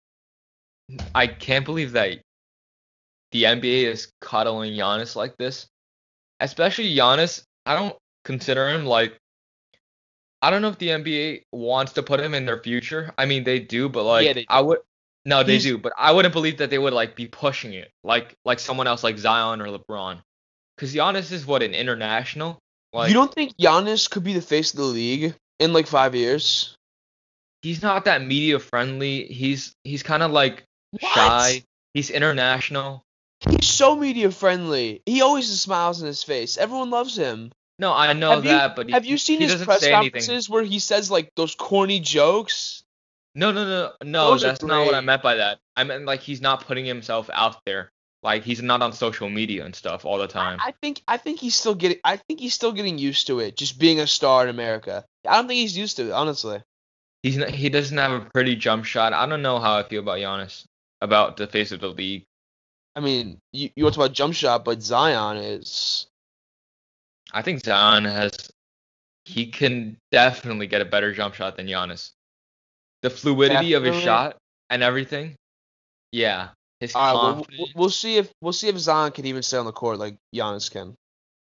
S2: I can't believe that the N B A is coddling Giannis like this. Especially Giannis, I don't consider him like I don't know if the N B A wants to put him in their future. I mean, they do, but like
S1: Yeah, they
S2: I would no, they
S1: He's-
S2: do, but I wouldn't believe that they would like be pushing it like like someone else like Zion or LeBron. Cuz Giannis is what an international. Like
S1: You don't think Giannis could be the face of the league in like five years?
S2: he's not that media friendly. He's he's kind of like
S1: What?
S2: shy. He's international.
S1: He's so media friendly. He always has smiles on his face. Everyone loves him.
S2: No, I know
S1: have
S2: that,
S1: you,
S2: but he,
S1: have you seen
S2: he
S1: his
S2: doesn't
S1: press
S2: say anything.
S1: conferences where he says like those corny jokes?
S2: No, no, no, no.
S1: Those are
S2: That's not what I
S1: great.
S2: meant by that. I meant like he's not putting himself out there. Like he's not on social media and stuff all the
S1: I,
S2: time.
S1: I think I think he's still getting I think he's still getting used to it, just being a star in America. I don't think he's used to it, honestly.
S2: He's not, he doesn't have a pretty jump shot. I don't know how I feel about Giannis, about the face of the league.
S1: I mean, you, you want to talk about jump shot, but Zion is
S2: I think Zion has he can definitely get a better jump shot than Giannis. The fluidity of his
S1: definitely.
S2: shot and everything. Yeah, his
S1: All right, well, we'll
S2: confidence.
S1: we'll see if we'll see if Zion can even stay on the court like Giannis can.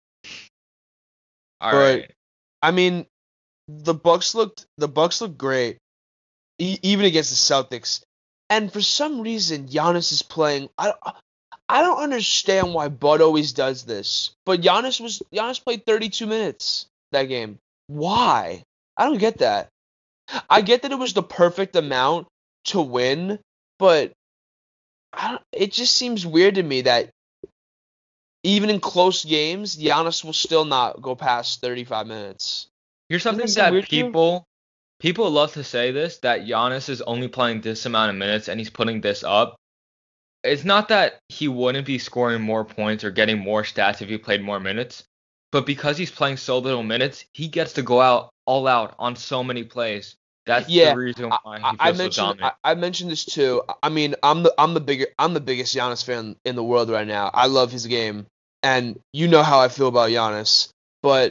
S2: All
S1: But
S2: right.
S1: I mean, the Bucks looked the Bucks looked great, e- even against the Celtics. And for some reason, Giannis is playing. I I don't understand why Bud always does this, but Giannis was Giannis played thirty-two minutes that game. Why? I don't get that. I get that it was the perfect amount to win, but I don't, it just seems weird to me that even in close games, Giannis will still not go past thirty-five minutes.
S2: Here's
S1: Doesn't that
S2: something
S1: seem
S2: that
S1: weird to you?
S2: people people love to say this that Giannis is only playing this amount of minutes and he's putting this up. It's not that he wouldn't be scoring more points or getting more stats if he played more minutes, but because he's playing so little minutes, he gets to go out all out on so many plays. That's the
S1: Yeah,
S2: reason
S1: I,
S2: why
S1: I
S2: he
S1: I
S2: feels so
S1: mentioned I,
S2: dominant.
S1: I mentioned this too. I mean, I'm the I'm the bigger I'm the biggest Giannis fan in the world right now. I love his game, and you know how I feel about Giannis. But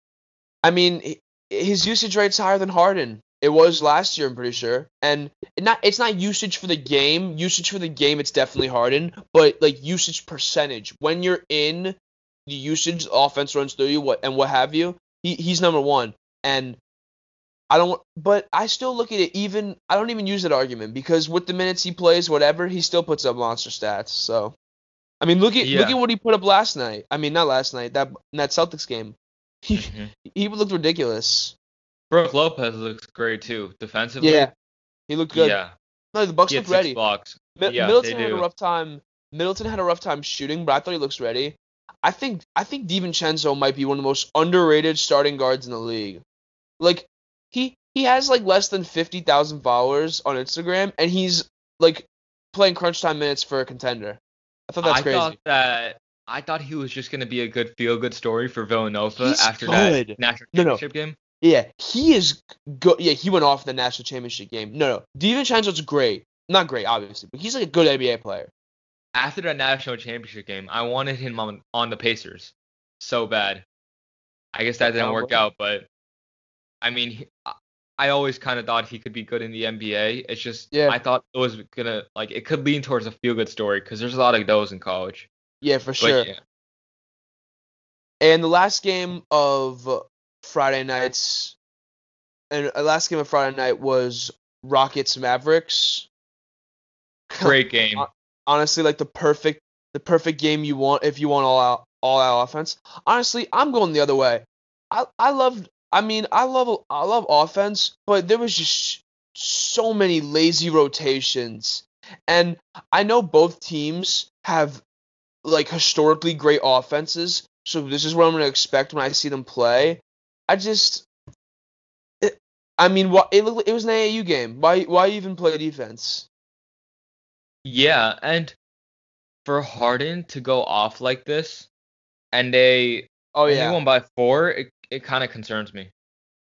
S1: I mean, h- his usage rate's higher than Harden. It was last year, I'm pretty sure. And it not it's not usage for the game. Usage for the game, it's definitely Harden. But like usage percentage, when you're in the usage, the offense runs through you, what and what have you. He he's number one. And I don't, but I still look at it even. I don't even use that argument because with the minutes he plays, whatever, he still puts up monster stats. So I mean, look at look at
S2: Yeah.
S1: what he put up last night. I mean, not last night. That that Celtics game, he
S2: hmm
S1: he looked ridiculous.
S2: Brooke Lopez looks great too.
S1: Yeah,
S2: Defensively,
S1: he looked good.
S2: yeah.
S1: No, the
S2: He
S1: Bucks
S2: had
S1: look
S2: six
S1: ready.
S2: blocks.
S1: Mi-
S2: Yeah, they
S1: Middleton had a
S2: do.
S1: rough time. Middleton had a rough time shooting, but I thought he looks ready. I think I think DiVincenzo might be one of the most underrated starting guards in the league. Like he he has like less than fifty thousand followers on Instagram, and he's like playing crunch time minutes for a contender. I thought that's
S2: I thought
S1: crazy.
S2: that I thought he was just gonna be a good feel good story for Villanova
S1: He's
S2: after that
S1: good.
S2: national
S1: No, no.
S2: championship game.
S1: Yeah, he is good. Yeah, he went off the national championship game. No, no. DiVincenzo's great. Not great, obviously, but he's like a good N B A player.
S2: After that national championship game, I wanted him on on the Pacers so bad. I guess that didn't
S1: Um,
S2: work out, but I mean, he, I I always kind of thought he could be good in the N B A. It's just
S1: yeah,
S2: I thought it was gonna like it could lean towards a feel good story because there's a lot of those in college.
S1: yeah, for
S2: But
S1: sure.
S2: yeah,
S1: And the last game of Friday nights, and the last game of Friday night was Rockets Mavericks.
S2: great game.
S1: Honestly, like the perfect the perfect game you want if you want all out all out offense. Honestly, I'm going the other way. I I love I mean, I love I love offense, but there was just so many lazy rotations. And I know both teams have like historically great offenses, so this is what I'm going to expect when I see them play. I just it, I mean, what it, looked- it was an A A U game. Why why even play defense?
S2: Yeah, and for Harden to go off like this and they
S1: Oh
S2: only
S1: yeah.
S2: won by four, it it kind of concerns me.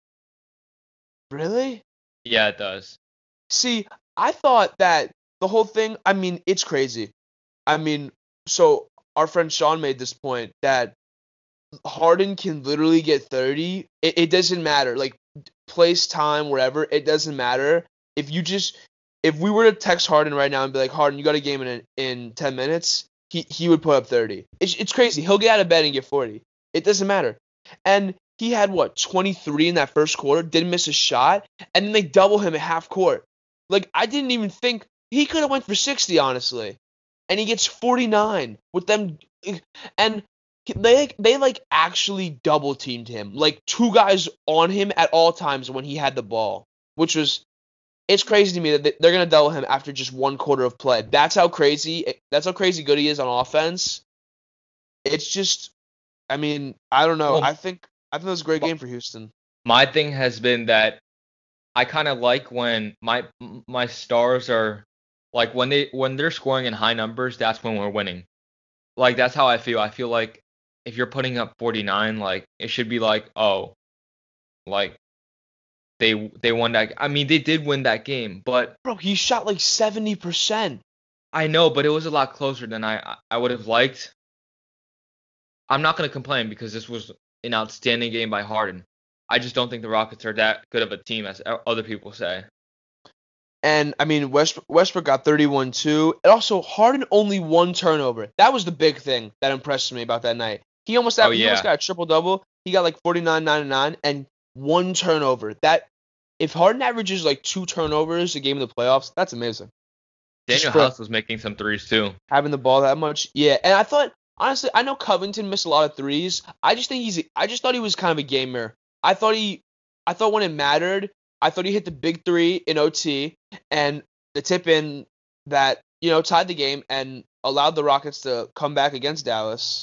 S1: Really?
S2: Yeah, it does.
S1: See, I thought that the whole thing, I mean, it's crazy. I mean, so our friend Sean made this point that Harden can literally get thirty. It, it doesn't matter. Like, place, time, wherever, it doesn't matter. If you just, if we were to text Harden right now and be like, Harden, you got a game in in ten minutes, he, he would put up thirty. It's, it's crazy. He'll get out of bed and get forty. It doesn't matter. And he had, what, twenty-three in that first quarter, didn't miss a shot, and then they double him at half court. Like, I didn't even think, he could have went for sixty, honestly. And he gets forty-nine with them. And they they like actually double teamed him, like two guys on him at all times when he had the ball, which was it's crazy to me that they- they're gonna double him after just one quarter of play. That's how crazy that's how crazy good he is on offense. It's just, I mean, I don't know.
S2: Well,
S1: I think I think it was a great
S2: m-
S1: game for Houston.
S2: my thing has been that I kind of like when my my stars are like when they when they're scoring in high numbers, that's when we're winning. like that's how I feel. I feel like if you're putting up forty-nine, like it should be like, oh, like they they won that. I mean, they did win that game, but
S1: Bro, he shot like seventy percent.
S2: I know, but it was a lot closer than I I would have liked. I'm not gonna complain because this was an outstanding game by Harden. I just don't think the Rockets are that good of a team as other people say.
S1: And, I mean, West, Westbrook got thirty-one too. And also, Harden only one turnover. That was the big thing that impressed me about that night. He almost,
S2: Oh,
S1: he
S2: yeah.
S1: almost got a triple-double. He got like forty-nine, nine, and nine, and one turnover. That If Harden averages like two turnovers a game in the playoffs, that's amazing.
S2: Daniel
S1: for-
S2: House was making some threes too.
S1: Having the ball that much. Yeah, and I thought, honestly, I know Covington missed a lot of threes. I just think he's, I just thought he was kind of a gamer. I thought he, I thought when it mattered, I thought he hit the big three in O T and the tip in that, you know, tied the game and allowed the Rockets to come back against Dallas.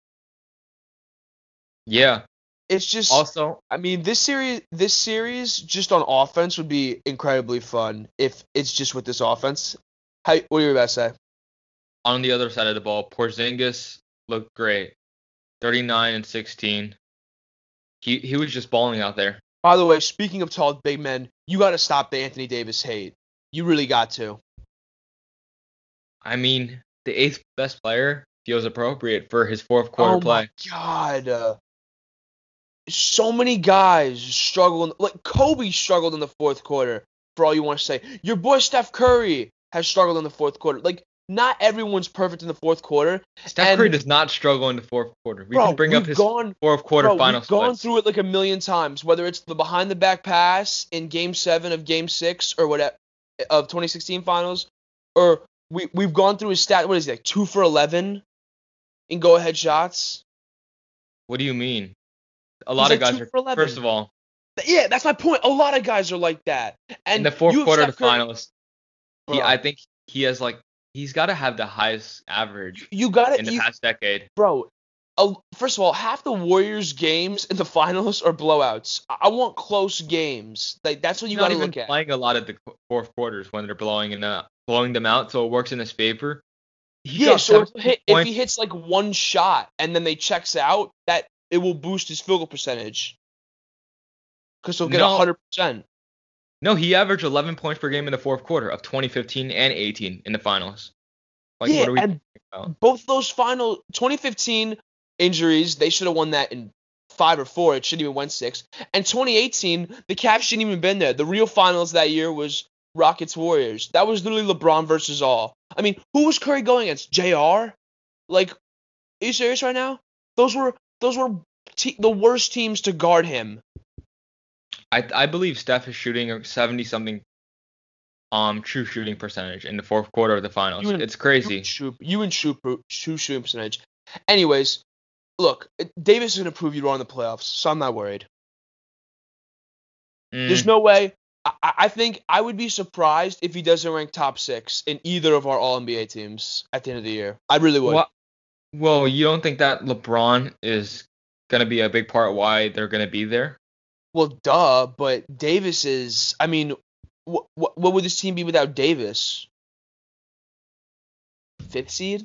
S2: Yeah.
S1: It's just,
S2: Also,
S1: I mean, this series, this series just on offense would be incredibly fun if it's just with this offense. How, what are you about to say?
S2: on the other side of the ball, Porzingis looked great. thirty-nine and sixteen. He he was just balling out there.
S1: By the way, speaking of tall big men, you got to stop the Anthony Davis hate. You really got to.
S2: I mean, the eighth best player feels appropriate for his fourth quarter
S1: Oh
S2: play.
S1: my God. Uh, so many guys struggled. Like Kobe struggled in the fourth quarter, for all you want to say. Your boy Steph Curry has struggled in the fourth quarter. Like, not everyone's perfect in the fourth quarter.
S2: Steph
S1: and,
S2: Curry does not struggle in the fourth quarter. We
S1: bro,
S2: can bring up
S1: we've
S2: his
S1: gone,
S2: fourth quarter
S1: bro,
S2: final
S1: we've gone
S2: splits.
S1: through it like a million times, whether it's the behind the back pass in game seven of game six or whatever of twenty sixteen finals, or we, we've gone through his stat, what is he, like two for eleven in go-ahead shots?
S2: What do you mean? A lot
S1: He's
S2: of
S1: like
S2: guys
S1: two
S2: are,
S1: for eleven.
S2: first of all,
S1: Yeah, that's my point. A lot of guys are like that. And
S2: in the fourth
S1: you have
S2: quarter of
S1: Steph
S2: the
S1: Curry-
S2: finals, he,
S1: Bro.
S2: I think he has like, he's got to have the highest average
S1: You got
S2: in
S1: to,
S2: the past decade.
S1: bro. Uh, first of all, half the Warriors games in the finals are blowouts. I, I want close games. Like that's what you
S2: He's
S1: got
S2: not
S1: to
S2: even
S1: look at.
S2: playing a lot of the qu- fourth quarters when they're blowing it out, blowing them out, so it works in his favor. He
S1: Yeah,
S2: dropped
S1: so if,
S2: seventeen
S1: hit, if
S2: points.
S1: he hits like one shot and then they checks out, that it will boost his field goal percentage because he'll get
S2: No.
S1: one hundred percent.
S2: No, he averaged eleven points per game in the fourth quarter of twenty fifteen and eighteen in the finals. Like,
S1: Yeah,
S2: what are we
S1: and
S2: talking about?
S1: both those final twenty fifteen injuries, they should have won that in five or four. It shouldn't even went six. And twenty eighteen, the Cavs shouldn't even been there. The real finals that year was Rockets Warriors. That was literally LeBron versus all. I mean, who was Curry going against? J R? Like, are you serious right now? Those were those were te- the worst teams to guard him.
S2: I I believe Steph is shooting a seventy something um true shooting percentage in the fourth quarter of the finals.
S1: You and-
S2: It's crazy.
S1: Shoot, you and shoot, shoot shooting percentage. Anyways, look, Davis is gonna prove you wrong in the playoffs, so I'm not worried.
S2: Mm,
S1: There's no way. I, I think I would be surprised if he doesn't rank top six in either of our All N B A teams at the end of the year. I really would.
S2: well, well, you don't think that LeBron is gonna be a big part why they're gonna be there?
S1: Well, duh. But Davis is. I mean, what what, what would this team be without Davis? Fifth seed?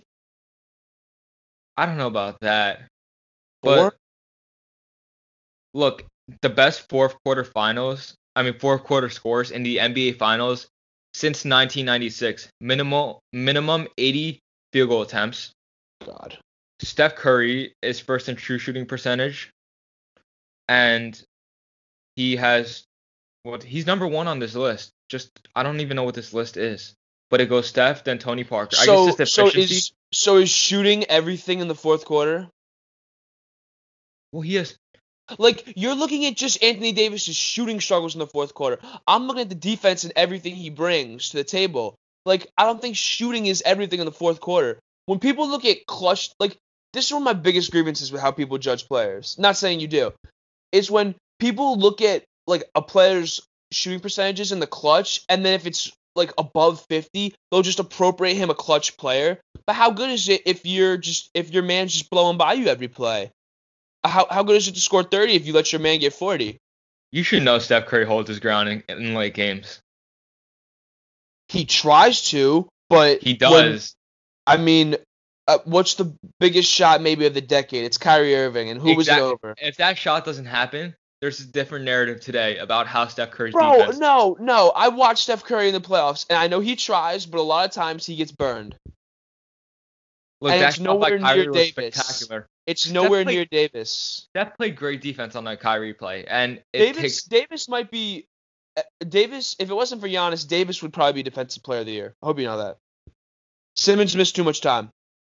S2: I don't know about that.
S1: Four?
S2: But look, the best fourth quarter finals, I mean fourth quarter scores in the N B A finals since nineteen ninety-six. Minimal minimum eighty field goal attempts.
S1: God.
S2: Steph Curry is first in true shooting percentage, and he has what he's number one on this list. Just I don't even know what this list is, but it goes Steph, then Tony Parker. I
S1: So
S2: guess it's
S1: so
S2: efficiency.
S1: is so is shooting everything in the fourth quarter?
S2: Well, he has.
S1: Like, you're looking at just Anthony Davis's shooting struggles in the fourth quarter. I'm looking at the defense and everything he brings to the table. Like, I don't think shooting is everything in the fourth quarter. When people look at clutch, like, this is one of my biggest grievances with how people judge players. Not saying you do. It's when people look at, like, a player's shooting percentages in the clutch, and then if it's, like, above fifty, they'll just appropriate him a clutch player. But how good is it if you're just, if your man's just blowing by you every play? How how good is it to score thirty if you let your man get forty?
S2: You should know Steph Curry holds his ground in, in late games.
S1: He tries to, but
S2: He
S1: when-
S2: does.
S1: I mean, uh, uh, what's the biggest shot maybe of the decade? It's Kyrie Irving, and who was it
S2: Exactly.
S1: over?
S2: If that shot doesn't happen, there's a different narrative today about how Steph Curry's
S1: Bro,
S2: defense.
S1: no, no. I watched Steph Curry in the playoffs, and I know he tries, but a lot of times he gets burned.
S2: Look,
S1: And
S2: that
S1: it's
S2: shot
S1: nowhere
S2: by Kyrie
S1: near
S2: was
S1: Davis.
S2: spectacular.
S1: It's
S2: Steph
S1: nowhere
S2: played,
S1: near Davis.
S2: Steph played great defense on that Kyrie play, and it
S1: Davis
S2: takes.
S1: Davis might be uh, Davis. If it wasn't for Giannis, Davis would probably be Defensive Player of the Year. I hope you know that. Simmons missed too much time.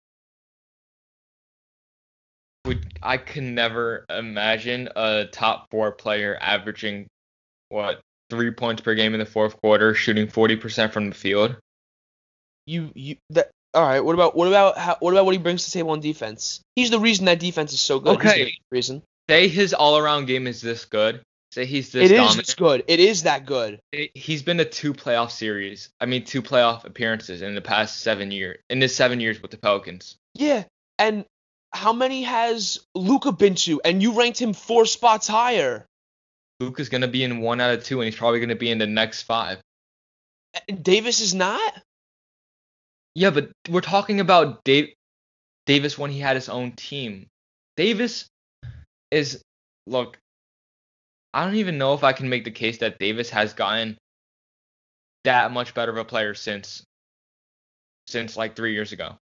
S2: Would I can never imagine a top four player averaging what three points per game in the fourth quarter, shooting forty percent from the field.
S1: You you that all right? What about what about how, what about what he brings to the table on defense? He's the reason that defense is so good. He's the
S2: Okay,
S1: reason.
S2: say his all-around game is this good. Say he's this
S1: It is
S2: dominant.
S1: this good. It is that good.
S2: It- he's been to two playoff series. I mean, two playoff appearances in the past seven years. In his seven years with the Pelicans.
S1: Yeah, and how many has Luka been to? And you ranked him four spots higher.
S2: Luka's gonna be in one out of two, and he's probably gonna be in the next five.
S1: Davis is not.
S2: Yeah, but we're talking about Dave, Davis when he had his own team. Davis is look. I don't even know if I can make the case that Davis has gotten that much better of a player since since like three years ago.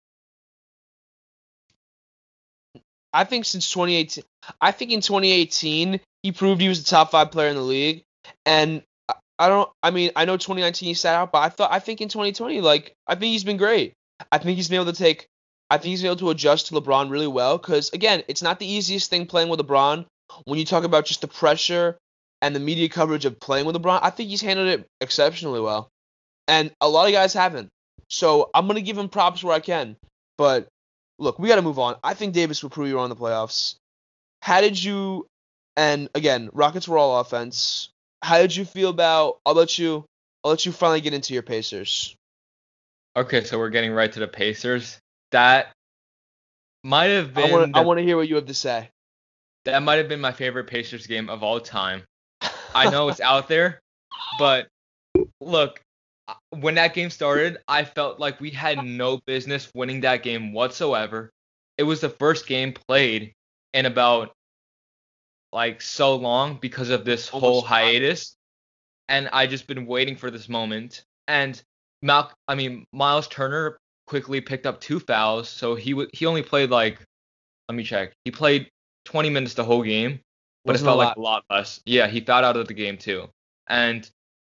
S1: I think since twenty eighteen, I think in twenty eighteen he proved he was the top five player in the league, and I- I don't. I mean, I know twenty nineteen he sat out, but I thought I think in twenty twenty, like I think he's been great. I think he's been able to take. I think he's been able to adjust to LeBron really well because again, it's not the easiest thing playing with LeBron. When you talk about just the pressure and the media coverage of playing with LeBron, I think he's handled it exceptionally well, and a lot of guys haven't. So I'm gonna give him props where I can, but look, we got to move on. I think Davis will prove you wrong in the playoffs. How did you, and again, Rockets were all offense. How did you feel about, I'll let you, I'll let you finally get into your Pacers.
S2: Okay, so we're getting right to the Pacers. That might have
S1: I
S2: been
S1: want,
S2: the,
S1: I want to hear what you have to say.
S2: that might have been my favorite Pacers game of all time. I know it's out there, but look, when that game started, I felt like we had no business winning that game whatsoever. It was the first game played in about like so long because of this whole
S1: Almost five.
S2: hiatus, and I just been waiting for this moment. And Mal, I mean Miles Turner quickly picked up two fouls, so he w- he only played like, let me check, he played twenty minutes the whole game, but
S1: Wasn't
S2: it
S1: a
S2: felt
S1: lot.
S2: like a lot less. Yeah, he fouled out of the game too, and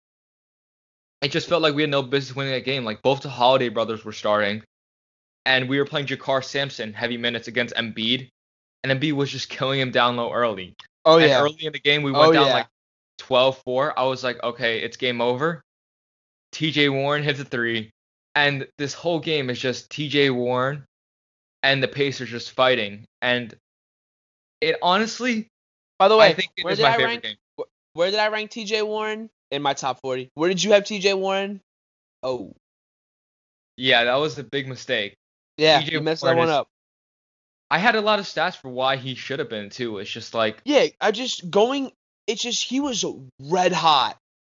S2: it just felt like we had no business winning that game. Like both the Holiday brothers were starting, and we were playing Jakar Sampson heavy minutes against Embiid, and Embiid was just killing him down low early.
S1: Oh,
S2: And
S1: yeah.
S2: early in the game, we went
S1: Oh,
S2: down
S1: yeah.
S2: like twelve four. I was like, okay, it's game over. T J Warren hits a three, and this whole game is just T J Warren and the Pacers just fighting. And it honestly,
S1: By the
S2: I
S1: way,
S2: think it
S1: where
S2: is
S1: did
S2: my
S1: I
S2: favorite
S1: rank?
S2: game.
S1: wh- Where did I rank T J Warren in my top forty? Where did you have T J Warren? Oh,
S2: Yeah, that was a big mistake.
S1: yeah,
S2: T J
S1: you messed that
S2: Warren
S1: one
S2: is.
S1: up.
S2: I had a lot of stats for why he should have been too. It's just like,
S1: Yeah, I just going. It's just he was red hot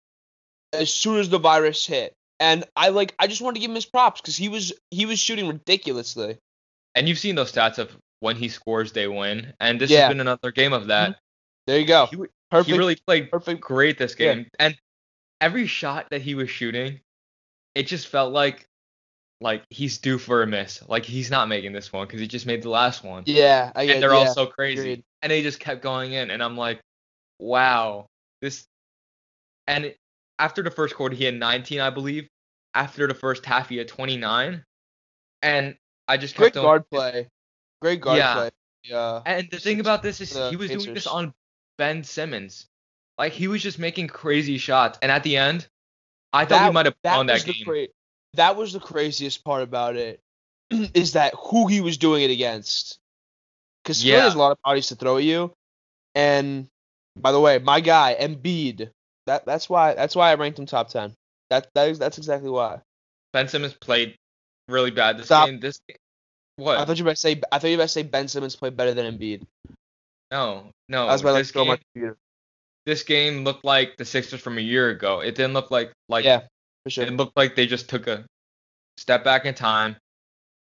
S1: as soon as the virus hit, and I like. I just wanted to give him his props because he was he was shooting ridiculously.
S2: and you've seen those stats of when he scores, they win. And this
S1: Yeah.
S2: has been another game of that.
S1: There you go.
S2: He, w-
S1: Perfect.
S2: he really played
S1: perfect.
S2: great this
S1: Yeah.
S2: game. And every shot that he was shooting, it just felt like like he's due for a miss. Like he's not making this one because he just made the last one.
S1: Yeah, I get.
S2: And they're
S1: yeah,
S2: all so crazy.
S1: agreed.
S2: And they just kept going in. And I'm like, wow. This and it, after the first quarter, he had nineteen, I believe. After the first half, he had twenty-nine. And I just
S1: Great
S2: kept on.
S1: guard play. Great guard
S2: Yeah.
S1: play. Yeah.
S2: And the thing about this is
S1: the
S2: he was doing this
S1: Pacers.
S2: on Ben Simmons. Like he was just making crazy shots. And at the end, I thought we might have won
S1: was
S2: that
S1: the
S2: game.
S1: cra- that was the craziest part about it, is that who he was doing it against. Because
S2: Yeah.
S1: there's a lot of bodies to throw at you. And by the way, my guy Embiid. That that's why that's why I ranked him top ten. That that is that's exactly why.
S2: Ben Simmons played really bad this
S1: Stop.
S2: game. This what?
S1: I thought you were about to say I thought you were about to say Ben Simmons played better than Embiid.
S2: no, no.
S1: I was about to
S2: this
S1: throw
S2: game,
S1: my computer.
S2: this game looked like the Sixers from a year ago. It didn't look like like
S1: Yeah, for sure.
S2: it looked like they just took a step back in time.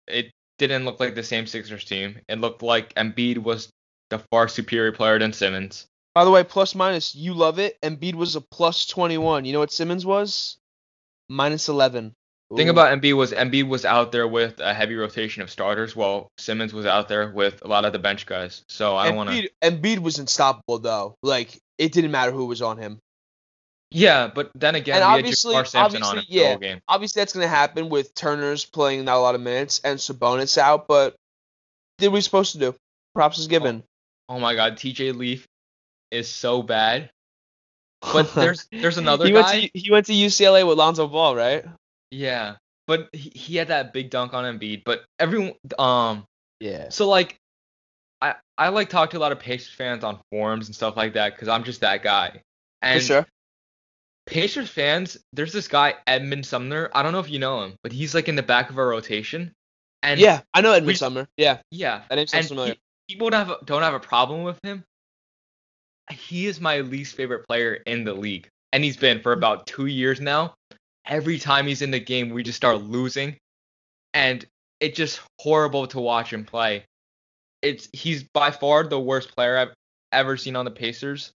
S2: it didn't look like the same Sixers team. It looked like Embiid was the far superior player than Simmons.
S1: By the way, plus minus, you love it. Embiid was a plus twenty-one. You know what Simmons was? Minus eleven.
S2: Thing
S1: Ooh.
S2: about Embiid was Embiid was out there with a heavy rotation of starters, while Simmons was out there with a lot of the bench guys. So I don't want to.
S1: Embiid, Embiid was unstoppable though. Like it didn't matter who was on him.
S2: Yeah, but then again,
S1: And
S2: we had
S1: obviously,
S2: Jafar Sampson on
S1: obviously,
S2: him the
S1: yeah,
S2: whole game.
S1: obviously that's gonna happen with Turner's playing not a lot of minutes and Sabonis out. But did we supposed to do? Props is given.
S2: Oh my God, T J Leaf is so bad. But there's there's another
S1: he
S2: guy.
S1: Went to, he went to U C L A with Lonzo Ball, right?
S2: Yeah, but he, he had that big dunk on Embiid. But everyone, um,
S1: Yeah.
S2: so like, I I like talk to a lot of Pacers fans on forums and stuff like that because I'm just that guy. And
S1: For sure.
S2: Pacers fans, there's this guy Edmund Sumner. I don't know if you know him, but he's like in the back of our rotation. And
S1: Yeah, I know Edmund
S2: we-
S1: Sumner. Yeah,
S2: yeah,
S1: that name sounds
S2: and
S1: familiar.
S2: he- people don't have don't have a problem with him. He is my least favorite player in the league, and he's been for about two years now. Every time he's in the game, we just start losing, and it's just horrible to watch him play. It's he's by far the worst player I've ever seen on the Pacers.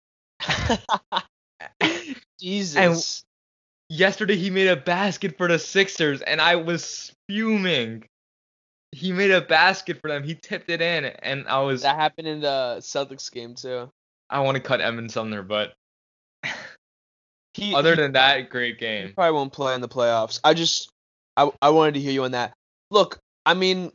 S1: Jesus.
S2: Yesterday he made a basket for the Sixers, and I was fuming. He made a basket for them. He tipped it in, and I was.
S1: That happened in the Celtics game too.
S2: I want to cut Evan Sumner, but
S1: He,
S2: other
S1: he
S2: than that, great
S1: He
S2: game.
S1: probably won't play in the playoffs. I just, I, I wanted to hear you on that. Look, I mean,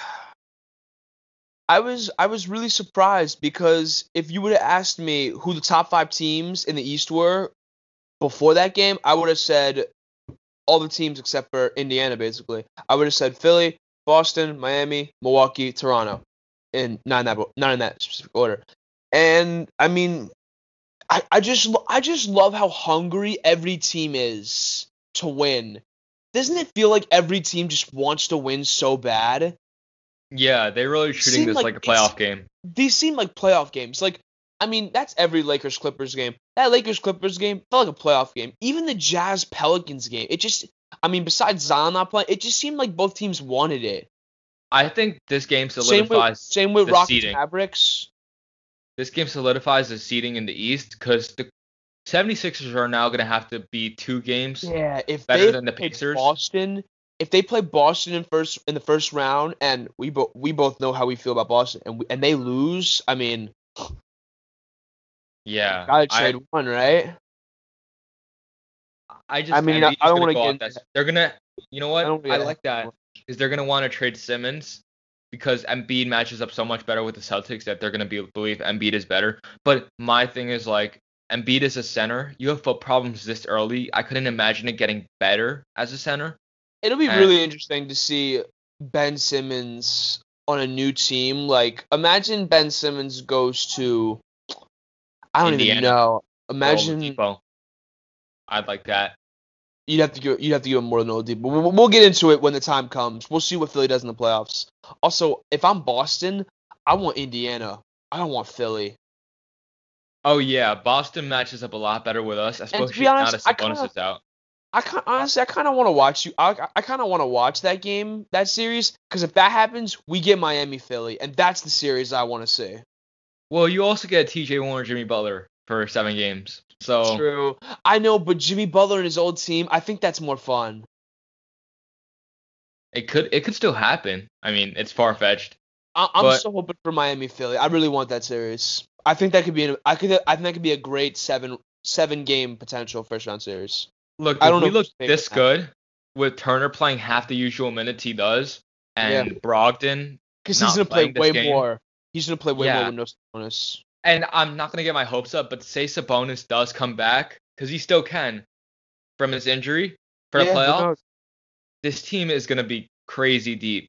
S1: I was, I was really surprised because if you would have asked me who the top five teams in the East were before that game, I would have said all the teams except for Indiana, basically. I would have said Philly, Boston, Miami, Milwaukee, Toronto, in not in that, not in that specific order. And I mean, I, I just lo- I just love how hungry every team is to win. Doesn't it feel like every team just wants to win so bad?
S2: Yeah, they're really treating
S1: Seemed
S2: this
S1: like
S2: like a
S1: it's-
S2: playoff game.
S1: These seem like playoff games. Like, I mean, that's every Lakers Clippers game. That Lakers Clippers game felt like a playoff game. Even the Jazz Pelicans game. It just, I mean, besides Zion not playing, it just seemed like both teams wanted it.
S2: I think this game
S1: Same with,
S2: solidifies
S1: same with
S2: the
S1: Rockets
S2: seeding.
S1: Mavericks.
S2: This game solidifies the seeding in the East because the 76ers are now going to have to be two games.
S1: Yeah, if
S2: better
S1: they
S2: than the
S1: played
S2: Pacers.
S1: Boston, if they play Boston in first in the first round, and we both we both know how we feel about Boston, and we, and they lose, I mean,
S2: Yeah,
S1: gotta
S2: I,
S1: trade one, right?
S2: I just
S1: I mean,
S2: Embiid's
S1: I don't
S2: gonna
S1: wanna
S2: go
S1: get
S2: out
S1: into
S2: that- They're gonna, you know what?
S1: I don't
S2: I,
S1: get
S2: like that because they're gonna want to trade Simmons because Embiid matches up so much better with the Celtics that they're gonna be believe Embiid is better. But my thing is like Embiid is a center. You have foot problems this early. I couldn't imagine it getting better as a center.
S1: It'll be
S2: And-
S1: really interesting to see Ben Simmons on a new team. Like, imagine Ben Simmons goes to, I don't even
S2: Indiana.
S1: know.
S2: for
S1: Imagine
S2: Oladipo. I'd like that.
S1: you'd have to give you'd have to give him more than Oladipo. But we'll, we'll get into it when the time comes. We'll see what Philly does in the playoffs. Also, if I'm Boston, I want Indiana. I don't want Philly.
S2: Oh yeah, Boston matches up a lot better with us,
S1: be
S2: especially now
S1: honest,
S2: that
S1: I
S2: Sabonis
S1: kinda-
S2: is out.
S1: I kind honestly, I kind of want to watch you. I, I kind of want to watch that game, that series, because if that happens, we get Miami Philly, and that's the series I want to see.
S2: Well, you also get T J Warren, Jimmy Butler for seven games. So
S1: True. I know, but Jimmy Butler and his old team, I think that's more fun.
S2: it could it could still happen. I mean, it's far fetched.
S1: I, I'm
S2: But-
S1: still hoping for Miami Philly. I really want that series. I think that could be an, I could I think that could be a great seven seven game potential first round series.
S2: Look,
S1: I
S2: if
S1: don't
S2: we
S1: know
S2: look
S1: if you think
S2: this
S1: that.
S2: good with Turner playing half the usual minutes he does, and Brogdon,
S1: Because
S2: Not
S1: he's gonna play
S2: playing this
S1: way
S2: game.
S1: more. He's gonna play way
S2: Yeah.
S1: more with no bonus.
S2: and I'm not gonna get my hopes up, but say Sabonis does come back because he still can from his injury for the
S1: Yeah, who
S2: playoffs.
S1: knows?
S2: This team is gonna be crazy deep.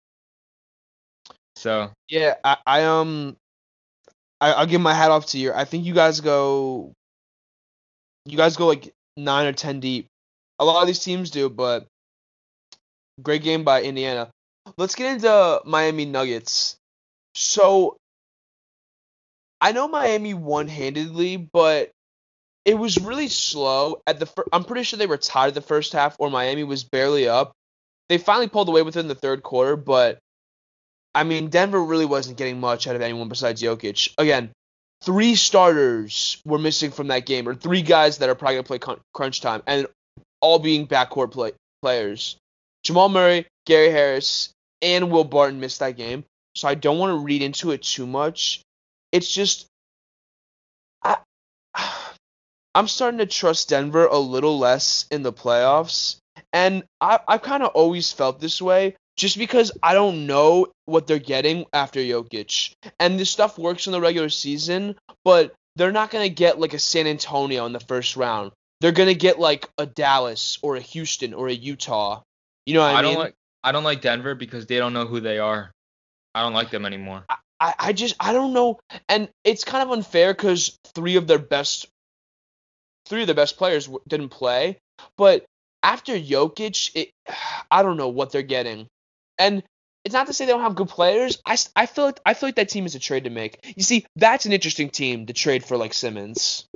S2: So
S1: Yeah, I, I um, I, I'll give my hat off to you. I think you guys go, you guys go like nine or ten deep. A lot of these teams do, but great game by Indiana. Let's get into Miami Nuggets. So I know Miami won handedly, but it was really slow at the. Fir- I'm pretty sure they were tied the first half, or Miami was barely up. they finally pulled away within the third quarter, but I mean, Denver really wasn't getting much out of anyone besides Jokic. Again, three starters were missing from that game, or three guys that are probably going to play crunch time, and all being backcourt play- players. Jamal Murray, Gary Harris, and Will Barton missed that game, so I don't want to read into it too much. It's just, I, I'm starting to trust Denver a little less in the playoffs, and I, I've kind of always felt this way, just because I don't know what they're getting after Jokic. And this stuff works in the regular season, but they're not going to get like a San Antonio in the first round. They're going to get like a Dallas or a Houston or a Utah. You know what I,
S2: I
S1: mean?
S2: don't like I don't like Denver because they don't know who they are. I don't like them anymore.
S1: I, I, I just, I don't know. And it's kind of unfair because three of their best, three of their best players w- didn't play. But after Jokic, it, I don't know what they're getting. And it's not to say they don't have good players. I, I feel like I feel like that team is a trade to make. You see, that's an interesting team to trade for, like Simmons,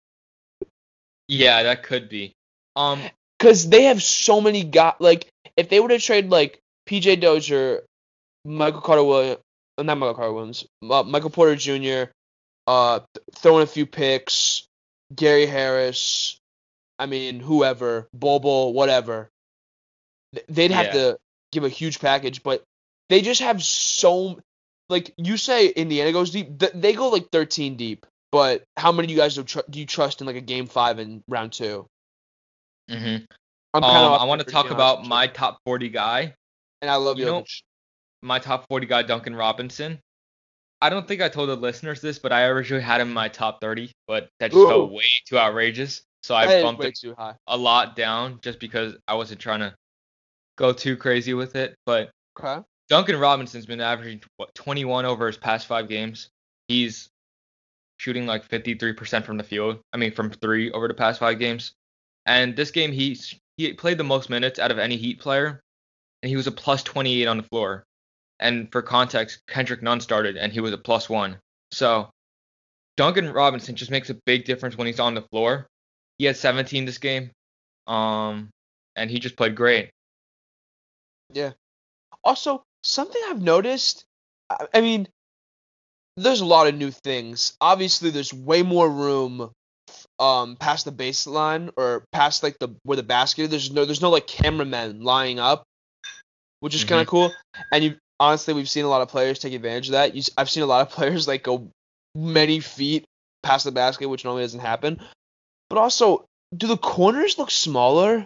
S2: Yeah, that could be. Um,
S1: because they have so many guys. Like if they were to trade like P J Dozier, Michael Carter Williams, not Michael Carter Williams, uh, Michael Porter Junior, uh, th- throw in a few picks, Gary Harris, I mean whoever, Bobo, whatever. th- They'd have
S2: yeah.
S1: to give a huge package, but they just have so like you say Indiana goes deep. th- They go like thirteen deep, but how many of you guys do, tr- do you trust in like a game five and round two?
S2: Mhm.
S1: I'm kind of
S2: Um,
S1: off
S2: I want to
S1: the
S2: talk
S1: being honest
S2: about
S1: with you.
S2: my top forty guy.
S1: And I love
S2: You know,
S1: Jokic.
S2: my top forty guy, Duncan Robinson. I don't think I told the listeners this, but I originally had him in my top thirty, but that just felt
S1: Ooh,
S2: way too outrageous. So I
S1: that is
S2: bumped
S1: way
S2: him
S1: too high.
S2: a lot down just because I wasn't trying to go too crazy with it. But
S1: Okay.
S2: Duncan Robinson's been averaging what, twenty-one over his past five games. He's shooting like fifty-three percent from the field. I mean, from three over the past five games. And this game, he he played the most minutes out of any Heat player, and he was a plus twenty-eight on the floor. And for context, Kendrick Nunn started, and he was a plus one. So Duncan Robinson just makes a big difference when he's on the floor. He had seventeen this game, um, and he just played great.
S1: Yeah. Also, something I've noticed, I, I mean, there's a lot of new things. Obviously, there's way more room um past the baseline or past like the where the basket is. There's no there's no like cameramen lining up, which is kind
S2: hmm
S1: of cool. And you honestly, we've seen a lot of players take advantage of that. You, s- I've seen a lot of players like go many feet past the basket, which normally doesn't happen. But also, do the corners look smaller?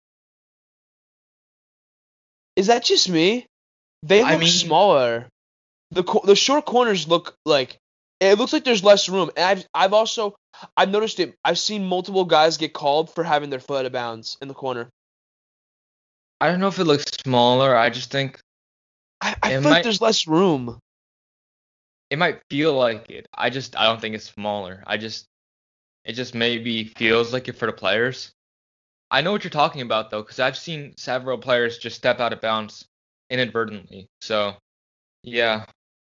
S1: Is that just me? They
S2: I
S1: look
S2: mean,
S1: smaller. The co- the short corners look like it looks like there's less room. And I've I've also I've noticed it. I've seen multiple guys get called for having their foot out of bounds in the corner.
S2: I don't know if it looks smaller. I just think
S1: I, I
S2: it
S1: feel like
S2: might
S1: there's less room.
S2: it might feel like it. I just I don't think it's smaller. I just it just maybe feels like it for the players. I know what you're talking about though, because I've seen several players just step out of bounds inadvertently. So yeah,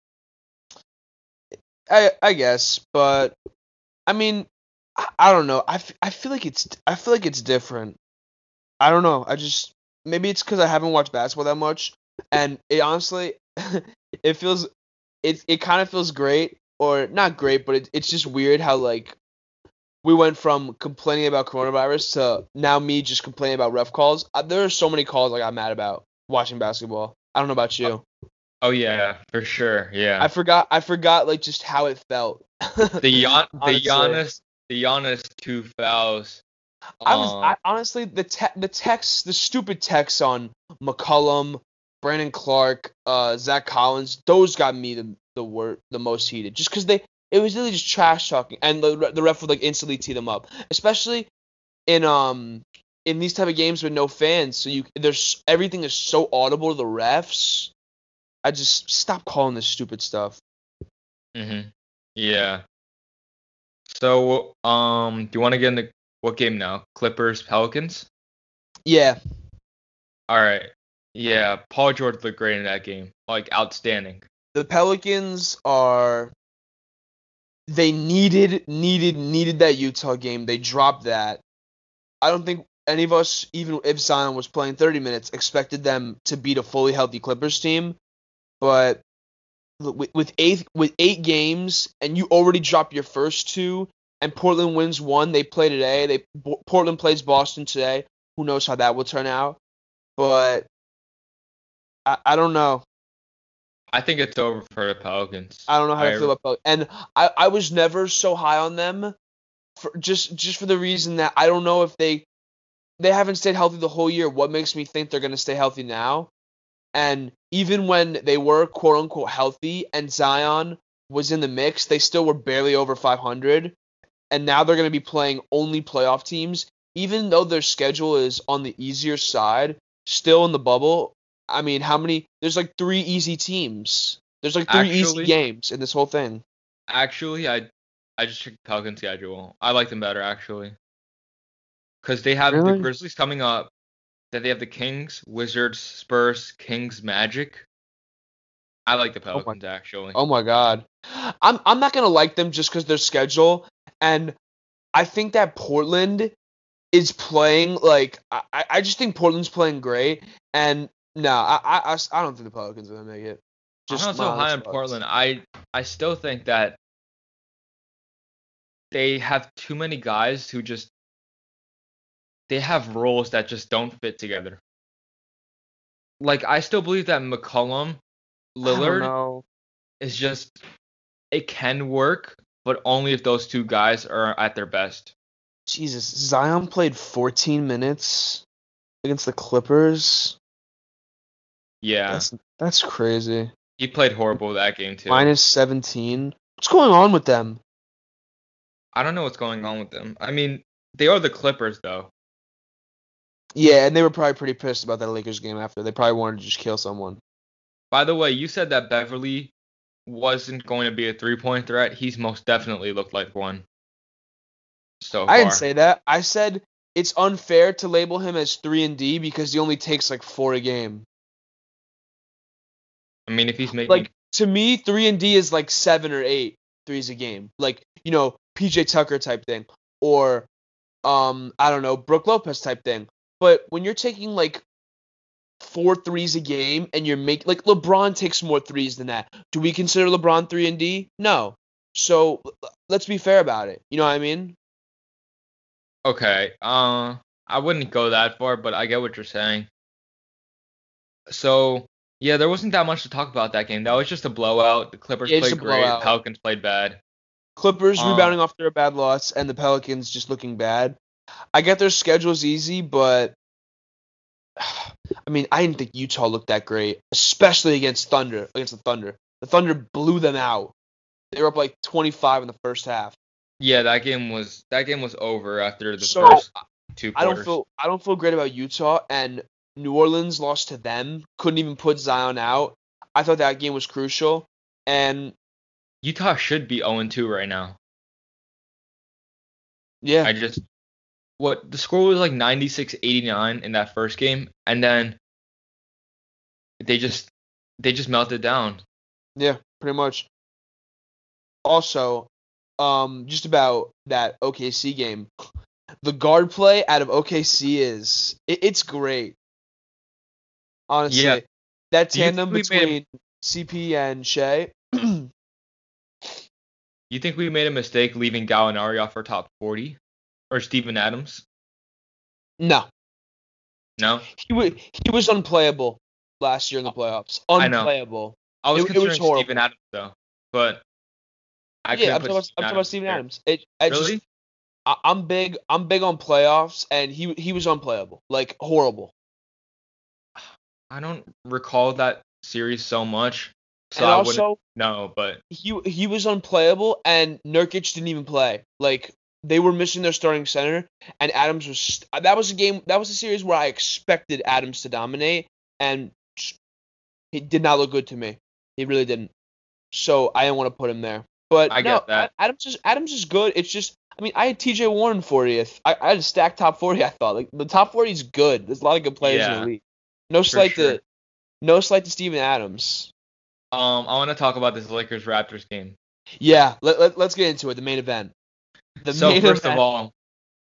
S1: I I guess, but I mean, I, I don't know. I, f- I feel like it's I feel like it's different. I don't know. I just maybe it's because I haven't watched basketball that much, and it honestly, it feels it it kind of feels great or not great, but it, it's just weird how like we went from complaining about coronavirus to now me just complaining about ref calls. Uh, there are so many calls I got mad about watching basketball. I don't know about
S2: Uh,
S1: you.
S2: oh yeah, for sure,
S1: I
S2: yeah.
S1: forgot I forgot like just how it felt.
S2: The Gian the
S1: Honestly.
S2: Giannis the Giannis two fouls.
S1: I was
S2: Um,
S1: I honestly the te- the text the stupid texts on McCollum, Brandon Clark, uh, Zach Collins, those got me the the wor- the most heated just because they it was really just trash talking and the re- the ref would like instantly tee them up, especially in um in these type of games with no fans, so you there's everything is so audible to the refs. I just stop calling this stupid stuff.
S2: hmm yeah. So, um, do you want to get into what game now? Clippers, Pelicans?
S1: Yeah,
S2: All right. Yeah, Paul George looked great in that game. Like outstanding.
S1: the Pelicans are they needed needed needed that Utah game. They dropped that. I don't think any of us, even if Zion was playing thirty minutes, expected them to beat a fully healthy Clippers team. But with, with eight with eight games, and you already dropped your first two, and Portland wins one. They play today. They Portland plays Boston today. Who knows how that will turn out? But I, I don't know.
S2: I think it's over for the Pelicans.
S1: I don't know how
S2: I,
S1: to feel about Pelicans. And I, I was never so high on them, for just just for the reason that I don't know if they they haven't stayed healthy the whole year. What makes me think they're going to stay healthy now? And even when they were quote unquote healthy and Zion was in the mix, they still were barely over five hundred. And now they're going to be playing only playoff teams, even though their schedule is on the easier side, still in the bubble. I mean, how many? There's like three easy teams. There's like three
S2: Actually-
S1: easy games in this whole thing.
S2: Actually, I I just checked the Pelicans schedule. I like them better, actually. Because they have
S1: Really?
S2: the Grizzlies coming up. Then they have the Kings, Wizards, Spurs, Kings, Magic. I like the Pelicans, actually.
S1: Oh my God, I'm I'm not gonna like them just because their schedule, and I think that Portland is playing like I I just think Portland's playing great, and no, I I, I don't think the Pelicans are gonna make it.
S2: I'm not
S1: my
S2: so high
S1: honest
S2: on
S1: thoughts.
S2: Portland. I I still think that they have too many guys who just they have roles that just don't fit together. Like I still believe that McCollum,
S1: I don't
S2: Lillard
S1: know.
S2: is just it can work, but only if those two guys are at their best.
S1: Jesus, Zion played fourteen minutes against the Clippers.
S2: Yeah,
S1: That's that's crazy.
S2: he played horrible that game too.
S1: Minus seventeen. What's going on with them?
S2: I don't know what's going on with them. I mean, they are the Clippers though.
S1: Yeah, and they were probably pretty pissed about that Lakers game after. They probably wanted to just kill someone.
S2: By the way, you said that Beverly wasn't going to be a three-point threat. He's most definitely looked like one so far.
S1: I didn't say that. I said it's unfair to label him as three and D because he only takes like four a game.
S2: I mean, if he's making
S1: Like to me, three and D is like seven or eight threes a game. Like, you know, P J Tucker type thing. Or um, I don't know, Brooke Lopez type thing. But when you're taking like four threes a game and you're making like LeBron takes more threes than that. Do we consider LeBron three and D? No. So let's be fair about it. You know what I mean?
S2: Okay, uh, I wouldn't go that far, but I get what you're saying. So, yeah, there wasn't that much to talk about that game. That was just a blowout. The Clippers
S1: Yeah, it's
S2: played
S1: a
S2: great.
S1: blowout.
S2: Pelicans played bad.
S1: Clippers
S2: Uh,
S1: rebounding off their bad loss and the Pelicans just looking bad. I get their schedule's easy, but I mean, I didn't think Utah looked that great, especially against Thunder, against the Thunder. The Thunder blew them out. They were up like twenty-five in the first half.
S2: Yeah, that game was that game was over after the
S1: So
S2: first two
S1: I
S2: quarters.
S1: don't feel I don't feel great about Utah, and New Orleans lost to them. Couldn't even put Zion out. I thought that game was crucial, and
S2: Utah should be oh and two right now.
S1: yeah,
S2: I just what the score was like ninety-six eighty-nine in that first game, and then they just they just melted down.
S1: yeah, pretty much. Also, um, just about that O K C game, the guard play out of O K C is it, it's great. Honestly,
S2: Yeah.
S1: that
S2: Do you think
S1: tandem
S2: we made a-
S1: between C P and Shea.
S2: You think we made a mistake leaving Gallinari off our top forty? Or Steven Adams?
S1: No,
S2: No?
S1: he was he was unplayable last year in the playoffs.
S2: I know.
S1: Unplayable.
S2: I was
S1: It- it was
S2: considering
S1: horrible.
S2: Steven Adams though. But I
S1: yeah,
S2: couldn't
S1: I'm
S2: put
S1: talking, about,
S2: Steven
S1: I'm talking about
S2: Adams
S1: Steven
S2: there.
S1: Adams. It, it
S2: Really?
S1: just, I, I'm big. I'm big on playoffs, and he he was unplayable, like horrible.
S2: I don't recall that series so much. So
S1: and
S2: I
S1: also,
S2: wouldn't know, but
S1: he he was unplayable, and Nurkic didn't even play. Like they were missing their starting center, and Adams was. That was a game. That was a series where I expected Adams to dominate, and he did not look good to me. He really didn't. So I didn't want to put him there. But
S2: I
S1: no,
S2: get that.
S1: Adams is Adams is good. It's just, I mean, I had T J Warren fortieth. I, I had a stacked top forty. I thought like the top forty is good. There's a lot of good players in
S2: Yeah,
S1: the league. No slight
S2: sure.
S1: to, no slight to Steven Adams.
S2: um I want to talk about this Lakers Raptors game.
S1: Yeah, let, let, let's get into it. The main event. The
S2: So
S1: main
S2: first
S1: event.
S2: of all,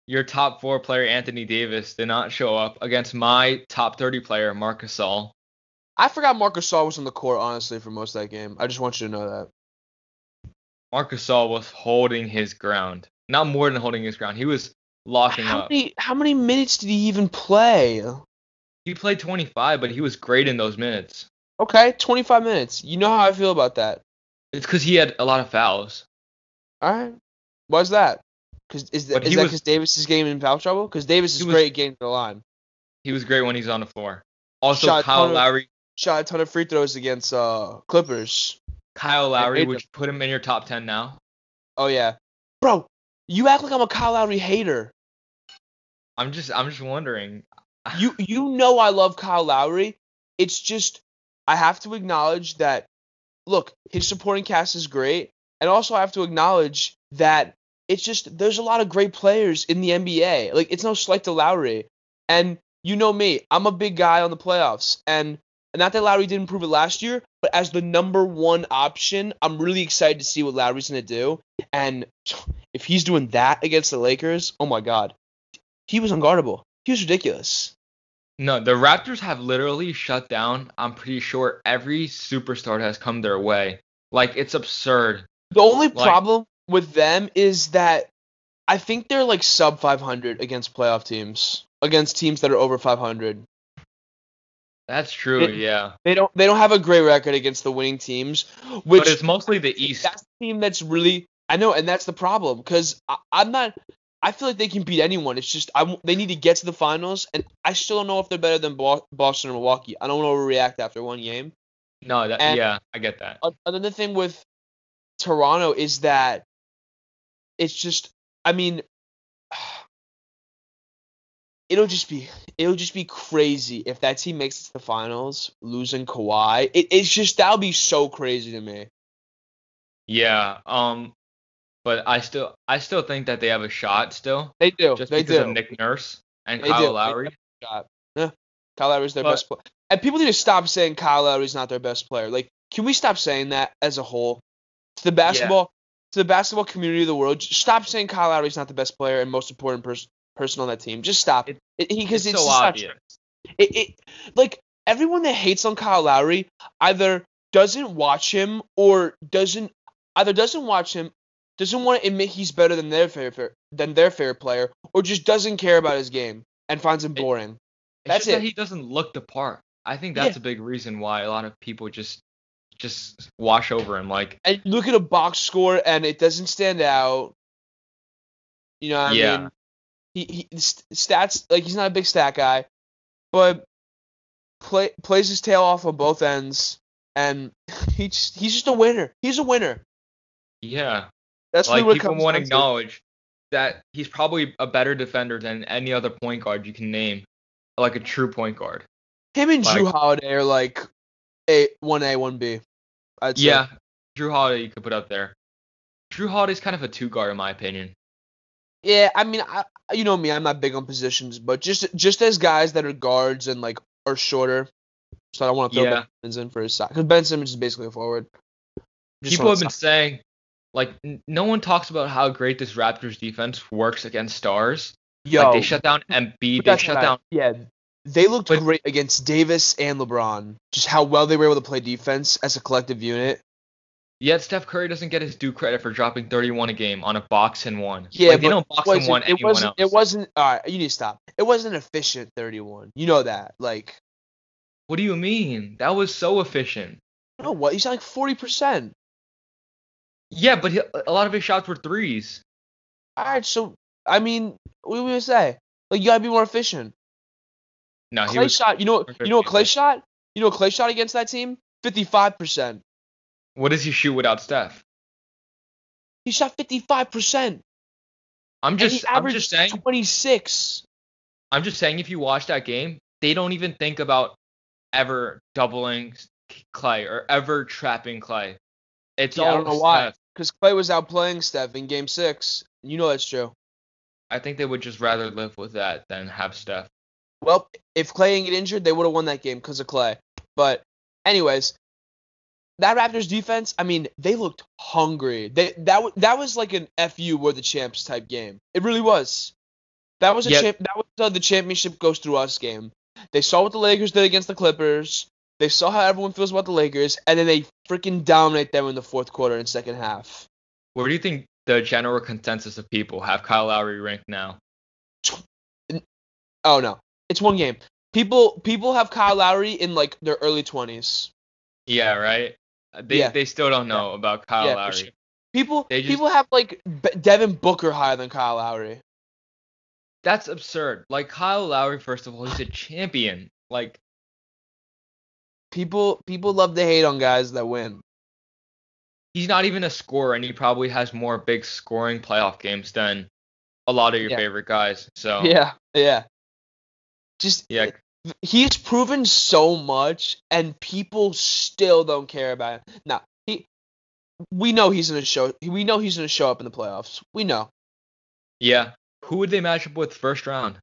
S2: your top four player Anthony Davis did not show up against my top thirty player Marc Gasol.
S1: I forgot Marc Gasol was on the court, honestly, for most of that game. I just want you to know that.
S2: Marc Gasol was holding his ground. Not more than holding his ground. He was locking
S1: How
S2: up.
S1: many how many minutes did he even play?
S2: He played twenty-five, but he was great in those minutes.
S1: Okay, twenty-five minutes. You know how I feel about that.
S2: It's because he had a lot of fouls.
S1: All right. Why's that? Cause is, that
S2: But
S1: is
S2: he
S1: that
S2: was-
S1: because Davis is getting in foul trouble? Because Davis is
S2: He was-
S1: great getting to the line.
S2: He was great when he's on the floor. Also,
S1: Shot a
S2: Kyle
S1: ton of-
S2: Lowry.
S1: Shot a ton of free throws against uh Clippers.
S2: Kyle Lowry,
S1: hate
S2: would you put him in your top ten now?
S1: Oh yeah, bro. You act like I'm a Kyle Lowry hater.
S2: I'm just, I'm just wondering.
S1: You you know I love Kyle Lowry. It's just I have to acknowledge that. Look, his supporting cast is great, and also I have to acknowledge that it's just there's a lot of great players in the N B A. Like it's no slight to Lowry, and you know me, I'm a big guy on the playoffs, and not that Lowry didn't prove it last year, but as the number one option, I'm really excited to see what Lowry's gonna do. And if he's doing that against the Lakers, oh my God, he was unguardable. He was ridiculous.
S2: No, the Raptors have literally shut down. I'm pretty sure every superstar has come their way. Like it's absurd.
S1: The only
S2: Like-
S1: problem with them is that I think they're like sub five hundred against playoff teams, against teams that are over five hundred.
S2: That's true.
S1: It-
S2: yeah,
S1: They don't they don't have a great record against the winning teams, which
S2: but it's mostly the East.
S1: that's the team that's really I know, and that's the problem because I'm not. I feel like they can beat anyone. It's just I, they need to get to the finals, and I still don't know if they're better than Bo- Boston or Milwaukee. I don't want to overreact after one game.
S2: No, that
S1: And-
S2: yeah, I get that.
S1: Another thing with Toronto is that it's just I mean it'll just be it'll just be crazy if that team makes it to the finals losing Kawhi. It, it's just that'll be so crazy to me.
S2: Yeah. Um, but I still, I still think that they have a shot still,
S1: They do.
S2: just
S1: they
S2: because
S1: do.
S2: of Nick Nurse and
S1: They
S2: Kyle
S1: do. They
S2: Lowry.
S1: have a shot. Yeah. Kyle Lowry's their
S2: But-
S1: best player. And people need to stop saying Kyle Lowry's not their best player. Like, can we stop saying that as a whole? To the basketball to the basketball community of the world, just stop saying Kyle Lowry's not the best player and most important pers- person on that team. Just stop.
S2: It-
S1: It, because
S2: it's
S1: it's,
S2: so
S1: just not
S2: obvious.
S1: true. It, it like everyone that hates on Kyle Lowry either doesn't watch him or doesn't either doesn't watch him, doesn't want to admit he's better than their fair than their favorite player, or just doesn't care about his game and finds him boring.
S2: It's
S1: That's
S2: just that
S1: it.
S2: he doesn't look the part. I think that's
S1: Yeah.
S2: a big reason why a lot of people just, just wash over him. Like,
S1: And look at a box score and it doesn't stand out. You know what I
S2: Yeah.
S1: mean? He, he st- stats like he's not a big stat guy, but play plays his tail off on both ends, and he just, he's just a winner. He's a winner.
S2: yeah,
S1: That's really
S2: like
S1: what it
S2: people
S1: comes
S2: want to
S1: down to.
S2: acknowledge that he's probably a better defender than any other point guard you can name, like a true point guard.
S1: Him and Drew
S2: like-
S1: Holiday are like a one A, one B. I'd say.
S2: Yeah, Drew Holiday you could put up there. Drew Holiday's kind of a two guard in my opinion.
S1: Yeah, I mean, I, you know me, I'm not big on positions, but just just as guys that are guards and like are shorter, so I don't want to throw
S2: Yeah.
S1: Ben Simmons in for his side because Ben Simmons is basically a forward. Just
S2: People
S1: on
S2: have
S1: the
S2: been
S1: side.
S2: saying, like, n- no one talks about how great this Raptors defense works against stars.
S1: Yo,
S2: Like, they shut down Embiid,
S1: but
S2: they
S1: that's
S2: shut
S1: what I-
S2: down.
S1: Yeah, they looked
S2: But-
S1: great against Davis and LeBron. Just how well they were able to play defense as a collective unit.
S2: Yet Steph Curry doesn't get his due credit for dropping thirty-one a game on a box and one.
S1: Yeah,
S2: like, they
S1: but
S2: don't box
S1: it
S2: and
S1: wasn't-
S2: one
S1: it
S2: anyone
S1: wasn't.
S2: else.
S1: It wasn't. All right, you need to stop. It wasn't efficient thirty-one. You know that. Like,
S2: What do you mean? That was so efficient.
S1: you know what? You shot like forty percent.
S2: Yeah, but he, a lot of his shots were threes.
S1: All right, so I mean, what do we gonna say? Like, you gotta be more efficient.
S2: No, he
S1: Clay
S2: was.
S1: shot. You know.
S2: more
S1: You know what Clay
S2: efficient.
S1: shot? You know what Clay shot against that team? Fifty-five percent.
S2: What does he shoot without Steph?
S1: He shot fifty-five percent.
S2: I'm
S1: And he
S2: just, I'm
S1: averaged
S2: just saying.
S1: twenty-six.
S2: I'm just saying. If you watch that game, they don't even think about ever doubling Clay or ever trapping Clay. It's
S1: Yeah,
S2: all
S1: I don't know why.
S2: Steph.
S1: Because Clay was outplaying Steph in Game Six. You know that's true.
S2: I think they would just rather live with that than have Steph.
S1: Well, if Clay didn't get injured, they would have won that game because of Clay. But, anyways, that Raptors defense, I mean, they looked hungry. They that w- that was like an F U we're the champs type game. It really was. That was a
S2: Yep.
S1: champ. That was uh, the championship goes through us game. They saw what the Lakers did against the Clippers. They saw how everyone feels about the Lakers, and then they freaking dominate them in the fourth quarter and second half.
S2: Where do you think the general consensus of people have Kyle Lowry ranked now?
S1: Oh no, it's one game. People people have Kyle Lowry in like their early twenties.
S2: Yeah, right. They
S1: Yeah.
S2: they still don't know about Kyle
S1: Yeah, for
S2: Lowry.
S1: sure. People
S2: They just
S1: people have like B- Devin Booker higher than Kyle Lowry.
S2: That's absurd. Like Kyle Lowry, first of all, he's a champion. Like
S1: People people love to hate on guys that win.
S2: he's not even a scorer, and he probably has more big scoring playoff games than a lot of your
S1: Yeah.
S2: favorite guys. So
S1: Yeah, yeah. Just
S2: yeah,
S1: he's proven so much, and people still don't care about him. Now he, we know he's gonna show. We know he's gonna show up in the playoffs. We know.
S2: yeah. Who would they match up with first round?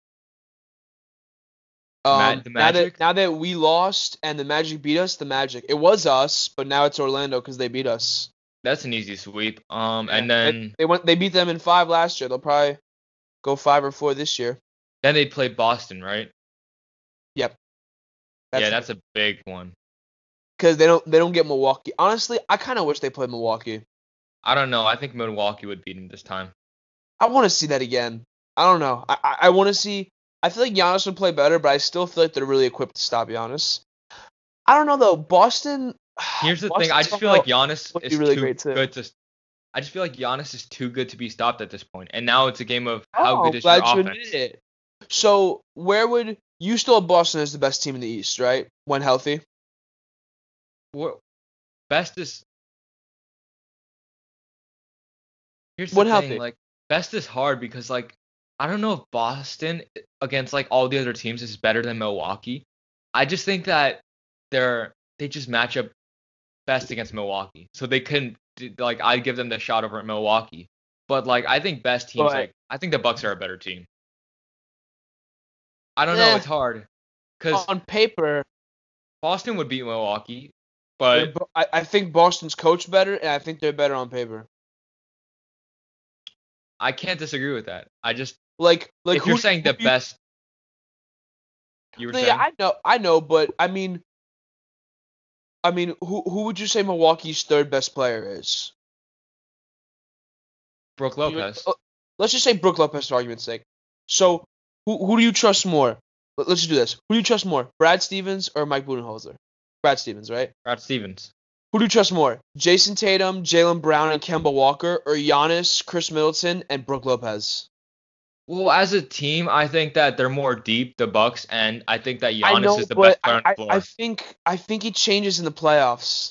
S1: Um,
S2: Ma- the
S1: now that
S2: Magic?
S1: now that we lost and the Magic beat us, the Magic. It was us, but now it's Orlando because they beat us.
S2: That's an easy sweep. Um, and
S1: Yeah.
S2: then
S1: they, they went. They beat them in five last year. They'll probably go five or four this year.
S2: then they play Boston, right?
S1: Yep.
S2: yeah, that's a big one.
S1: because they don't they don't get Milwaukee. Honestly, I kind of wish they played Milwaukee.
S2: I don't know. I think Milwaukee would beat him this time.
S1: I want to see that again. I don't know. I I, I want to see. I feel like Giannis would play better, but I still feel like they're really equipped to stop Giannis. I don't know though. Boston.
S2: Here's the
S1: Boston
S2: thing. I just feel like Giannis
S1: would be
S2: is
S1: really
S2: too
S1: great, too.
S2: good to. I just feel like Giannis is too good to be stopped at this point. And now it's a game of how
S1: Oh,
S2: good is your
S1: glad you
S2: offense.
S1: admit it. So where would you still have Boston as the best team in the East, right? When healthy.
S2: Wha- Best is. Here's the
S1: When
S2: thing.
S1: healthy.
S2: Like best is hard because like I don't know if Boston against like all the other teams is better than Milwaukee. I just think that they're they just match up best against Milwaukee, so they couldn't like I'd give them the shot over at Milwaukee. But like I think best teams
S1: But-
S2: like I think the Bucks are a better team. I don't know,
S1: Eh.
S2: it's hard because
S1: On paper,
S2: Boston would beat Milwaukee, but
S1: they're- I, I think Boston's coach better, and I think they're better on paper.
S2: I can't disagree with that. I just
S1: Like like
S2: if you're
S1: who-
S2: saying
S1: who
S2: the
S1: do you-
S2: best, you were
S1: Yeah,
S2: saying
S1: I know, I know, but I mean, I mean, who who would you say Milwaukee's third best player is?
S2: Brooke
S1: You would-
S2: Lopez.
S1: uh, Let's just say Brook Lopez for argument's sake. So, who who do you trust more? Let- Let's just do this. Who do you trust more, Brad Stevens or Mike Budenholzer? Brad Stevens, right?
S2: Brad Stevens.
S1: Who do you trust more, Jason Tatum, Jaylen Brown, and Kemba Walker, or Giannis, Chris Middleton, and Brook Lopez?
S2: Well, as a team, I think that they're more deep, the Bucks, and I think that
S1: I
S2: Giannis
S1: know,
S2: is the
S1: but
S2: best player on
S1: I,
S2: the floor.
S1: I, I think I think it changes in the playoffs.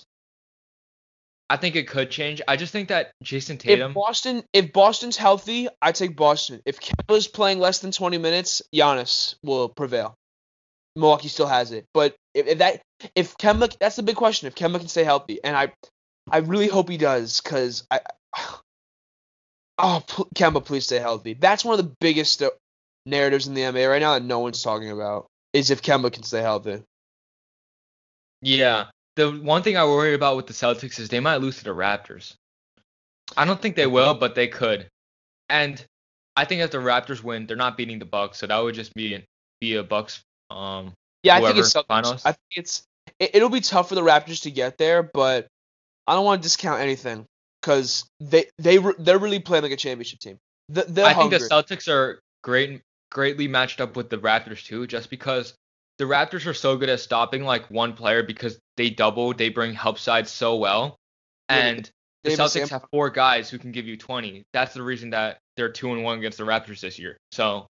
S2: I think it could change. I just think that Jason Tatum.
S1: If Boston, if Boston's healthy, I take Boston. If Kemba's playing less than twenty minutes, Giannis will prevail. Milwaukee still has it, but if, if that, if Kemba, that's the big question. If Kemba can stay healthy, and I, I really hope he does, cause I, oh, pl- Kemba, please stay healthy. That's one of the biggest uh, narratives in the N B A right now that no one's talking about is if Kemba can stay healthy.
S2: Yeah. The one thing I worry about with the Celtics is they might lose to the Raptors. I don't think they will, but they could. And I think if the Raptors win, they're not beating the Bucks, so that would just be be a Bucks um
S1: Yeah, I think
S2: whoever
S1: it's Celtics.
S2: finals.
S1: I think it's it, it'll be tough for the Raptors to get there, but I don't want to discount anything because they they re- they're really playing like a championship team. Th- They're
S2: I think
S1: hungry.
S2: the Celtics are great greatly matched up with the Raptors too, just because the Raptors are so good at stopping like one player because they double, they bring help sides so well.
S1: Yeah,
S2: And the
S1: Davis
S2: Celtics
S1: and-
S2: have four guys who can give you twenty. That's the reason that they're two and one against the Raptors this year. So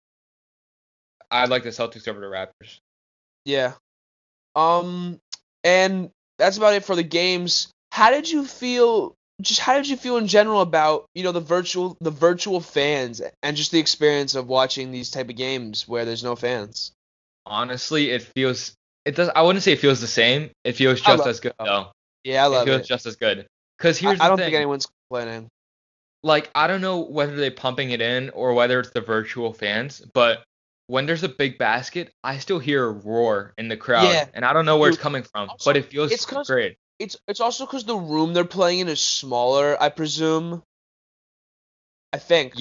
S2: I like the Celtics over the Raptors.
S1: Yeah. Um, and that's about it for the games. How did you feel? Just how did you feel in general about you know the virtual the virtual fans and just the experience of watching these type of games where there's no fans?
S2: Honestly, it feels it does I wouldn't say it feels the same. It feels
S1: I
S2: just
S1: love
S2: as good
S1: it.
S2: though.
S1: Yeah, I
S2: It
S1: love
S2: feels
S1: it.
S2: just as good. Cause
S1: I,
S2: here's
S1: I
S2: the
S1: don't
S2: thing.
S1: think anyone's complaining.
S2: Like I don't know whether they're pumping it in or whether it's the virtual fans, but when there's a big basket, I still hear a roar in the crowd,
S1: Yeah.
S2: and I don't know where it's
S1: Dude,
S2: coming from,
S1: also,
S2: but it feels
S1: it's 'cause-
S2: great.
S1: It's it's also because the room they're playing in is smaller, I presume. I think.
S2: Ye-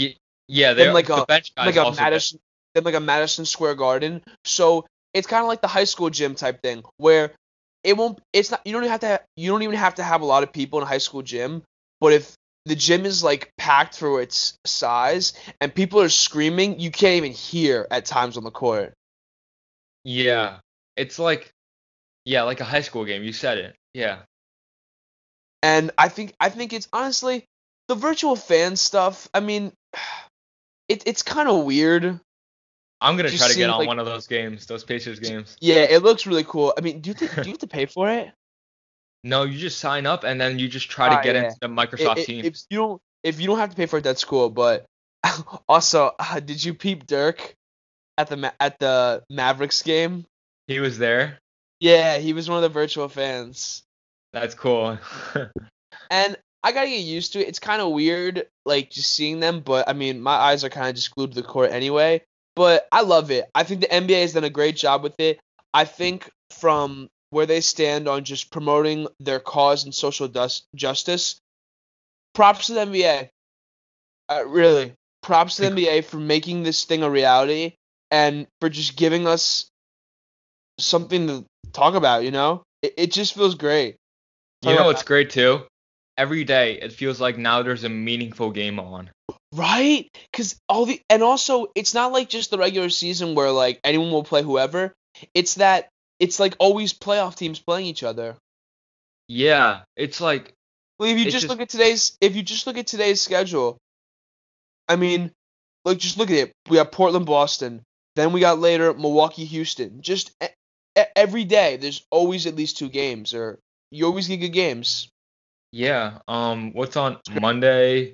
S2: Yeah,
S1: than
S2: they're
S1: like
S2: the
S1: a
S2: bench
S1: like
S2: guys
S1: a
S2: also get.
S1: Madison than like a Madison Square Garden. So it's kind of like the high school gym type thing where it won't. It's not. You don't even have to. Have, you don't even have to have a lot of people in a high school gym. But if the gym is like packed for its size and people are screaming, you can't even hear at times on the court.
S2: Yeah, it's like yeah, like a high school game. You said it. Yeah,
S1: And I think I think it's honestly the virtual fan stuff. I mean, it it's kind of weird.
S2: I'm gonna try
S1: Just
S2: to get
S1: seeing
S2: on
S1: like
S2: one of those games, those Pacers games.
S1: yeah, it looks really cool. I mean, do you think do you have to pay for it?
S2: No, you just sign up and then you just try to
S1: Ah,
S2: get
S1: yeah.
S2: into the
S1: I
S2: Microsoft
S1: I if
S2: Teams.
S1: you don't if you don't have to pay for it, that's cool. But also, uh, did you peep Dirk at the Ma- at the Mavericks game?
S2: He was there.
S1: Yeah, he was one of the virtual fans.
S2: That's cool.
S1: And I gotta get used to it. It's kind of weird, like just seeing them. But I mean, my eyes are kind of just glued to the court anyway. But I love it. I think the N B A has done a great job with it. I think from where they stand on just promoting their cause and social dus- justice, props to the N B A. Uh, really, props to the
S2: The-
S1: N B A for making this thing a reality and for just giving us something to talk about. You know, it, it just feels great.
S2: you
S1: Talk
S2: know
S1: about
S2: what's great too? Every day it feels like now there's a meaningful game on.
S1: right? Because all the and also it's not like just the regular season where like anyone will play whoever. It's that it's like always playoff teams playing each other.
S2: Yeah, it's like
S1: Well, if you
S2: it's
S1: just
S2: just
S1: look at today's if you just look at today's schedule, I mean, like just look at it. We got Portland, Boston. Then we got later Milwaukee, Houston. Just e- e- every day, there's always at least two games, or you always get good games.
S2: yeah. Um, what's on
S1: It's great.
S2: Monday?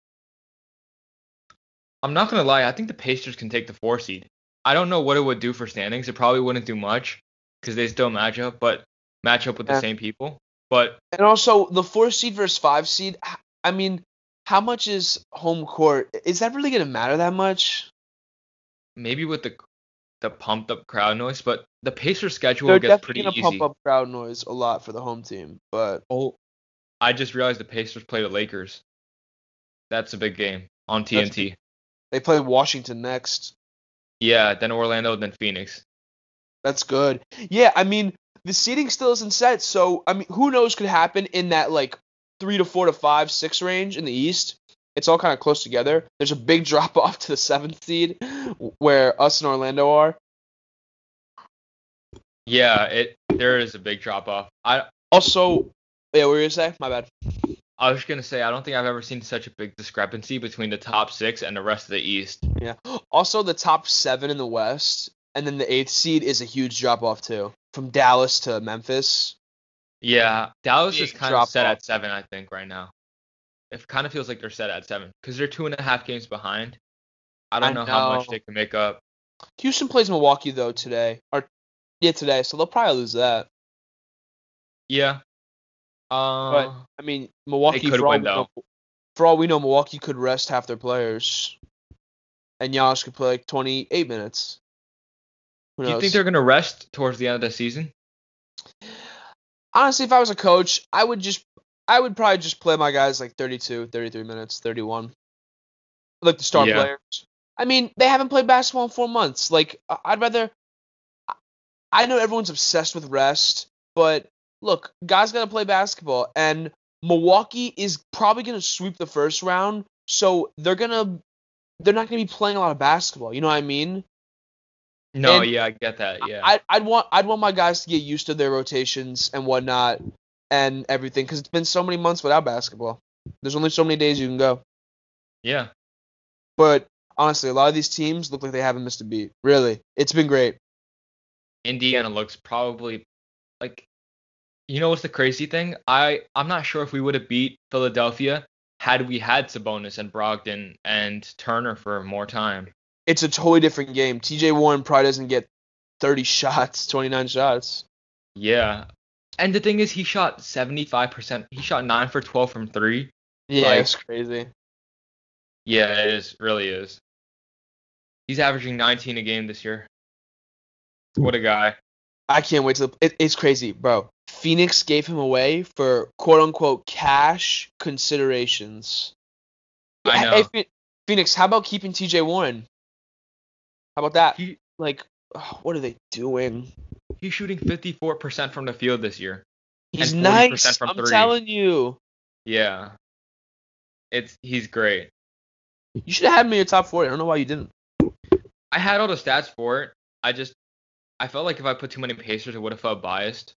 S2: I'm not gonna lie, I think the Pacers can take the four seed. I don't know what it would do for standings. It probably wouldn't do much because they still match up, but match up with the
S1: Yeah.
S2: same people. But
S1: And also the four seed versus five seed. h- I mean, how much is home court? Is that really gonna matter that much?
S2: maybe with the the pumped up crowd noise, but the Pacers schedule
S1: They're
S2: gets
S1: definitely
S2: pretty
S1: gonna pump
S2: easy.
S1: up crowd noise a lot for the home team, but
S2: Oh, I just realized the Pacers play the Lakers. That's a big game on
S1: that's a big,
S2: T N T.
S1: they play Washington next.
S2: Yeah, then Orlando, then Phoenix.
S1: That's good. Yeah, I mean the seeding still isn't set, so I mean who knows could happen in that like three to four to five, six range in the East. It's all kind of close together. There's a big drop off to the seventh seed, where us and Orlando are.
S2: Yeah, it there is a big drop off. I
S1: Also, yeah, what were you gonna say? My bad.
S2: I was gonna say I don't think I've ever seen such a big discrepancy between the top six and the rest of the East.
S1: Yeah. Also, the top seven in the West, and then the eighth seed is a huge drop off too, from Dallas to Memphis.
S2: Yeah, Dallas is
S1: Big
S2: kind of
S1: drop
S2: set
S1: off.
S2: at seven, I think, right now. It kind of feels like they're set at seven because they're two and a half games behind. I
S1: I
S2: don't know how much
S1: know.
S2: they can make up.
S1: Houston plays Milwaukee though today, or yeah, today, so they'll probably lose that.
S2: Yeah.
S1: But
S2: Uh,
S1: I mean,
S2: they
S1: Milwaukee
S2: could
S1: for all
S2: win
S1: we know,
S2: though.
S1: for all we know, Milwaukee could rest half their players, and Giannis could play like twenty-eight minutes. Who
S2: Do you think
S1: knows?
S2: they're gonna rest towards the end of the season?
S1: Honestly, if I was a coach, I would just, I would probably just play my guys like thirty-two, thirty-three minutes, thirty-one. Like the star
S2: Yeah.
S1: players. I mean, they haven't played basketball in four months. Like, I- I'd rather. I know everyone's obsessed with rest, but look, guys gotta play basketball, and Milwaukee is probably gonna sweep the first round, so they're gonna they're not gonna be playing a lot of basketball. You know what I mean?
S2: No,
S1: And
S2: yeah, I get that. Yeah.
S1: I I'd want I'd want my guys to get used to their rotations and whatnot and everything, because it's been so many months without basketball. There's only so many days you can go.
S2: Yeah.
S1: But honestly, a lot of these teams look like they haven't missed a beat. Really, it's been great.
S2: Indiana looks probably like you know what's the crazy thing? I I'm not sure if we would have beat Philadelphia had we had Sabonis and Brogdon and Turner for more time.
S1: It's a totally different game. T J Warren probably doesn't get thirty shots, twenty-nine shots.
S2: Yeah. And the thing is he shot seventy-five percent. He shot nine for twelve from three.
S1: Yeah,
S2: Like
S1: it's crazy.
S2: yeah, it is really is. He's averaging nineteen a game this year. What a guy.
S1: I can't wait to. It, it's crazy, bro. Phoenix gave him away for quote unquote cash considerations.
S2: I
S1: Hey,
S2: know.
S1: Phoe- Phoenix, how about keeping T J Warren? How about that?
S2: He
S1: Like, ugh, what are they doing?
S2: he's shooting fifty-four percent from the field this year
S1: He's
S2: and forty percent
S1: nice.
S2: from
S1: I'm
S2: three.
S1: telling you.
S2: Yeah, it's he's great.
S1: You should have had him in your top forty. I don't know why you didn't.
S2: I had all the stats for it. I just I felt like if I put too many Pacers, it would have felt biased.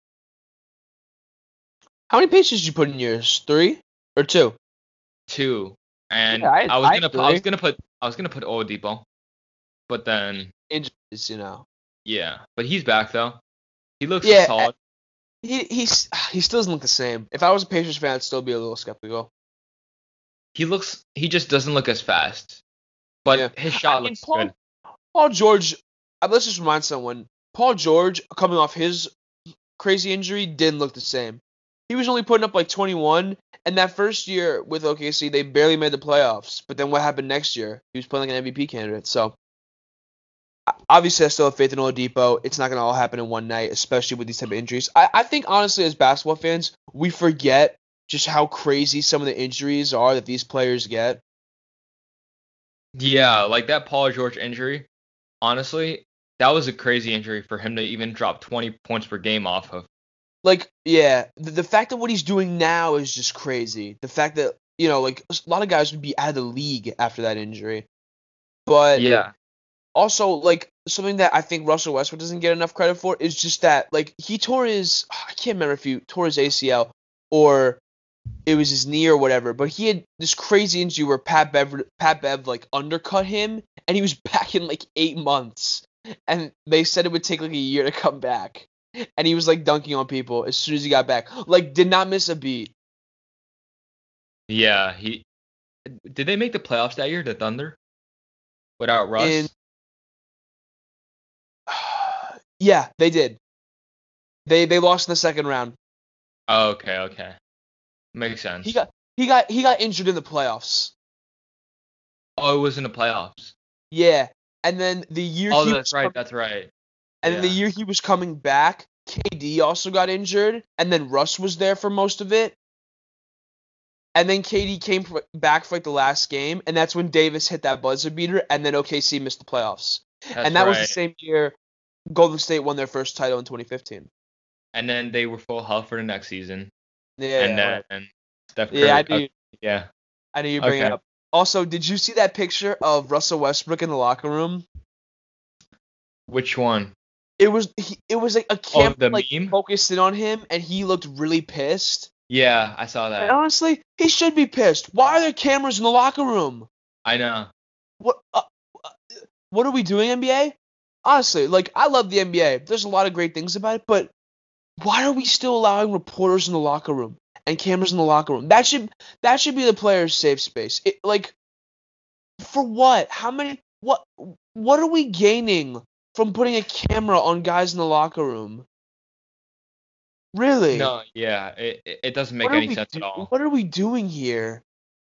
S1: How many pages did you put in yours? Three or two?
S2: Two, and
S1: Yeah, I,
S2: I was
S1: I
S2: gonna put, I was
S1: agree.
S2: gonna put I was gonna put Oladipo, but then
S1: Injuries, you know.
S2: yeah, but he's back though. He looks
S1: Yeah, uh,
S2: solid.
S1: he he's he still doesn't look the same. If I was a Pacers fan, I'd still be a little skeptical.
S2: He looks he just doesn't look as fast,
S1: Yeah,
S2: but his
S1: I
S2: shot
S1: mean
S2: looks
S1: Paul
S2: good.
S1: Paul George. uh, Let's just remind someone. Paul George coming off his crazy injury didn't look the same. He was only putting up like twenty-one, and that first year with O K C, they barely made the playoffs. But then what happened next year? He was playing like an M V P candidate. So obviously, I still have faith in Oladipo. It's not going to all happen in one night, especially with these type of injuries. I, I think honestly, as basketball fans, we forget just how crazy some of the injuries are that these players get.
S2: Yeah, like that Paul George injury. Honestly, that was a crazy injury for him to even drop twenty points per game off of.
S1: Like, yeah, the, the fact that what he's doing now is just crazy. The fact that, you know, like a lot of guys would be out of the league after that injury. But
S2: Yeah.
S1: also, like, something that I think Russell Westbrook doesn't get enough credit for is just that, like, he tore his, I can't remember if he tore his A C L or it was his knee or whatever, but he had this crazy injury where Pat Bev, Pat Bev, like, undercut him, and he was back in, like, eight months. And they said it would take, like, a year to come back. And he was, like, dunking on people as soon as he got back. Like, did not miss a beat.
S2: Yeah, he did they make the playoffs that year, the Thunder? Without
S1: In,
S2: Russ?
S1: yeah, they did. They they lost in the second round.
S2: Oh, okay, okay. Makes
S1: He
S2: sense.
S1: got he got he got injured in the playoffs.
S2: Oh, it was in the playoffs.
S1: Yeah, and then the year
S2: Oh,
S1: he
S2: that's
S1: was
S2: right,
S1: com-
S2: that's right.
S1: and then the
S2: Yeah.
S1: year he was coming back, K D also got injured, and then Russ was there for most of it. And then K D came for, back for like the last game, and that's when Davis hit that buzzer beater, and then O K C missed the playoffs. And
S2: That's
S1: that was the
S2: right.
S1: same year Golden State won their first title in twenty fifteen.
S2: And then they were full health for the next season.
S1: Yeah,
S2: And
S1: yeah, whatever.
S2: then Steph
S1: Yeah, I
S2: Curry.
S1: knew
S2: Okay, yeah.
S1: I knew you bring it
S2: Okay.
S1: up. Also, did you see that picture of Russell Westbrook in the locker room?
S2: Which one?
S1: It was he, it was like a
S2: Oh,
S1: camera
S2: the
S1: like
S2: meme?
S1: focused in on him, and he looked really pissed.
S2: Yeah, I saw
S1: And
S2: that.
S1: honestly, he should be pissed. Why are there cameras in the locker room?
S2: I know.
S1: What uh, uh, what are we doing, N B A? Honestly, like I love the N B A. There's a lot of great things about it, but why are we still allowing reporters in the locker room and cameras in the locker room? That should that should be the players' safe space. It, like for what? How many? What what are we gaining from putting a camera on guys in the locker room? Really?
S2: No, yeah, it it it doesn't
S1: What
S2: make
S1: are
S2: any
S1: we
S2: sense at
S1: do-
S2: all.
S1: what are we doing here?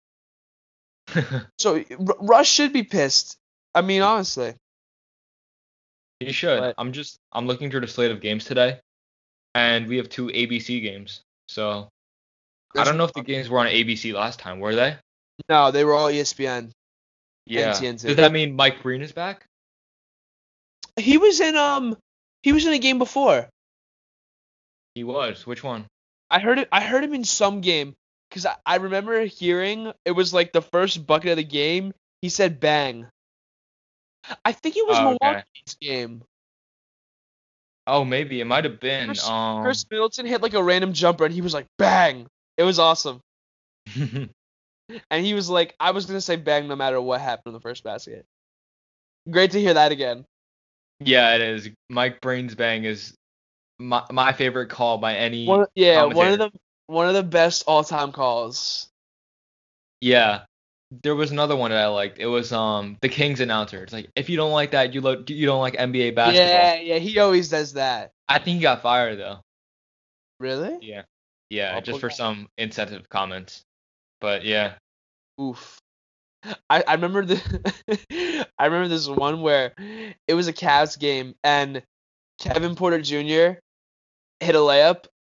S1: So R- Russ should be pissed. I mean, honestly.
S2: You should.
S1: But
S2: I'm just I'm looking through the slate of games today, and we have two A B C games. So I
S1: there's
S2: don't know if the games were on A B C last time, were they?
S1: no, they were all E S P N and
S2: Yeah. Does
S1: T N T.
S2: that mean Mike Breen is back?
S1: He was in um he was in a game before.
S2: He was. Which one?
S1: I heard it. I heard him in some game because I, I remember hearing it was like the first bucket of the game. He said bang. I think it was
S2: Oh, okay.
S1: Milwaukee's game.
S2: Oh, maybe it might have been.
S1: Chris,
S2: Um.
S1: Chris Middleton hit like a random jumper and he was like bang. It was awesome. And he was like, I was gonna say bang no matter what happened in the first basket. Great to hear that again.
S2: Yeah, it is. Mike Breen's bang is my my favorite call by any
S1: One, yeah, one of
S2: commentator.
S1: the one of the best all time calls.
S2: Yeah. There was another one that I liked. It was um the Kings announcer. It's like if you don't like that, you lo- you don't like N B A basketball.
S1: Yeah, yeah, he always does that.
S2: I think he got fired though.
S1: Really?
S2: Yeah. Yeah,
S1: Oh,
S2: just
S1: poor
S2: for
S1: guy.
S2: some insensitive comments. But yeah.
S1: Oof. I, I remember the I remember this one where it was a Cavs game and Kevin Porter Junior hit a layup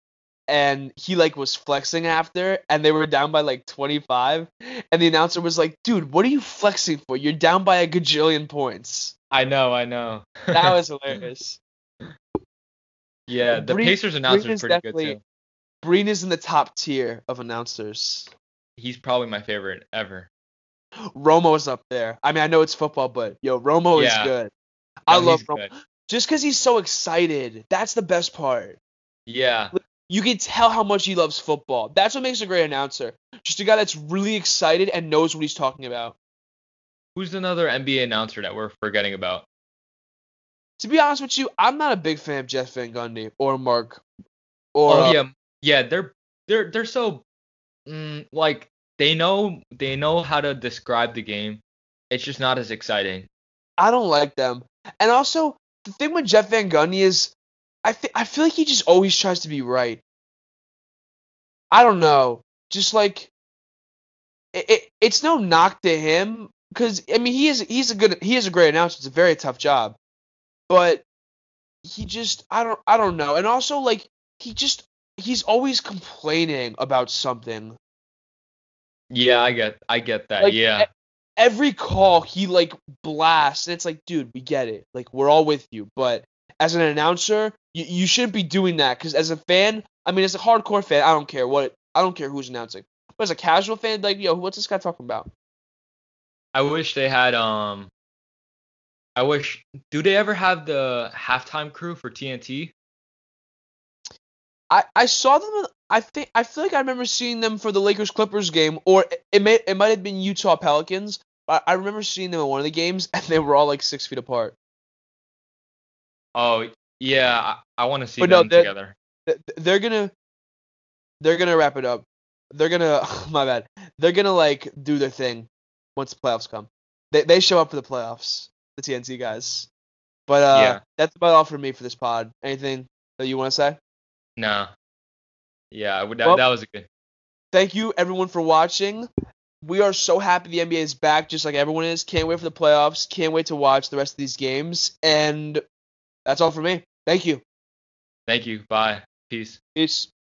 S1: and he like was flexing after, and they were down by like twenty-five, and the announcer was like, "Dude, what are you flexing for? You're down by a gajillion points."
S2: I know, I know.
S1: That was hilarious.
S2: Yeah, the
S1: Breen,
S2: Pacers
S1: Breen
S2: announcer's
S1: is
S2: pretty good
S1: definitely
S2: too.
S1: Breen is in the top tier of announcers.
S2: He's probably my favorite ever.
S1: Romo's up there. I mean, I know it's football, but yo, Romo is
S2: Yeah.
S1: good. I
S2: No,
S1: love
S2: he's
S1: Romo.
S2: good.
S1: Just because he's so excited. That's the best part.
S2: Yeah.
S1: You can tell how much he loves football. That's what makes a great announcer. Just a guy that's really excited and knows what he's talking about.
S2: Who's another N B A announcer that we're forgetting about?
S1: To be honest with you, I'm not a big fan of Jeff Van Gundy or Mark. Or
S2: Oh
S1: uh,
S2: yeah, yeah. They're they're they're so mm, like they know they know how to describe the game. It's just not as exciting.
S1: I don't like them. And also, the thing with Jeff Van Gundy is, I th- I feel like he just always tries to be right. I don't know. Just like it, it it's no knock to him because I mean he is he's a good he is a great announcer. It's a very tough job, but he just I don't I don't know. And also like he just he's always complaining about something.
S2: Yeah, I get I get that.
S1: Like e-
S2: Yeah.
S1: every call he like blasts, and it's like, dude, we get it. Like we're all with you, but as an announcer, you, you shouldn't be doing that because as a fan, I mean, as a hardcore fan, I don't care what I don't care who's announcing. But as a casual fan, like, yo, what's this guy talking about?
S2: I wish they had um I wish do they ever have the halftime crew for T N T?
S1: I, I saw them. I think I feel like I remember seeing them for the Lakers Clippers game, or it, it may it might have been Utah Pelicans. But I remember seeing them in one of the games, and they were all like six feet apart.
S2: Oh, yeah, I, I want to see
S1: But no,
S2: them
S1: they're
S2: together.
S1: they're gonna they're gonna wrap it up. They're gonna my bad. They're gonna like do their thing once the playoffs come. They they show up for the playoffs, the T N T guys. But uh,
S2: Yeah.
S1: that's about all for me for this pod. Anything that you want to say?
S2: No. Yeah, I would- that,
S1: Well,
S2: that was a good.
S1: thank you everyone for watching. We are so happy the N B A is back, just like everyone is. Can't wait for the playoffs. Can't wait to watch the rest of these games. And that's all for me. Thank you.
S2: Thank you. Bye. Peace.
S1: Peace.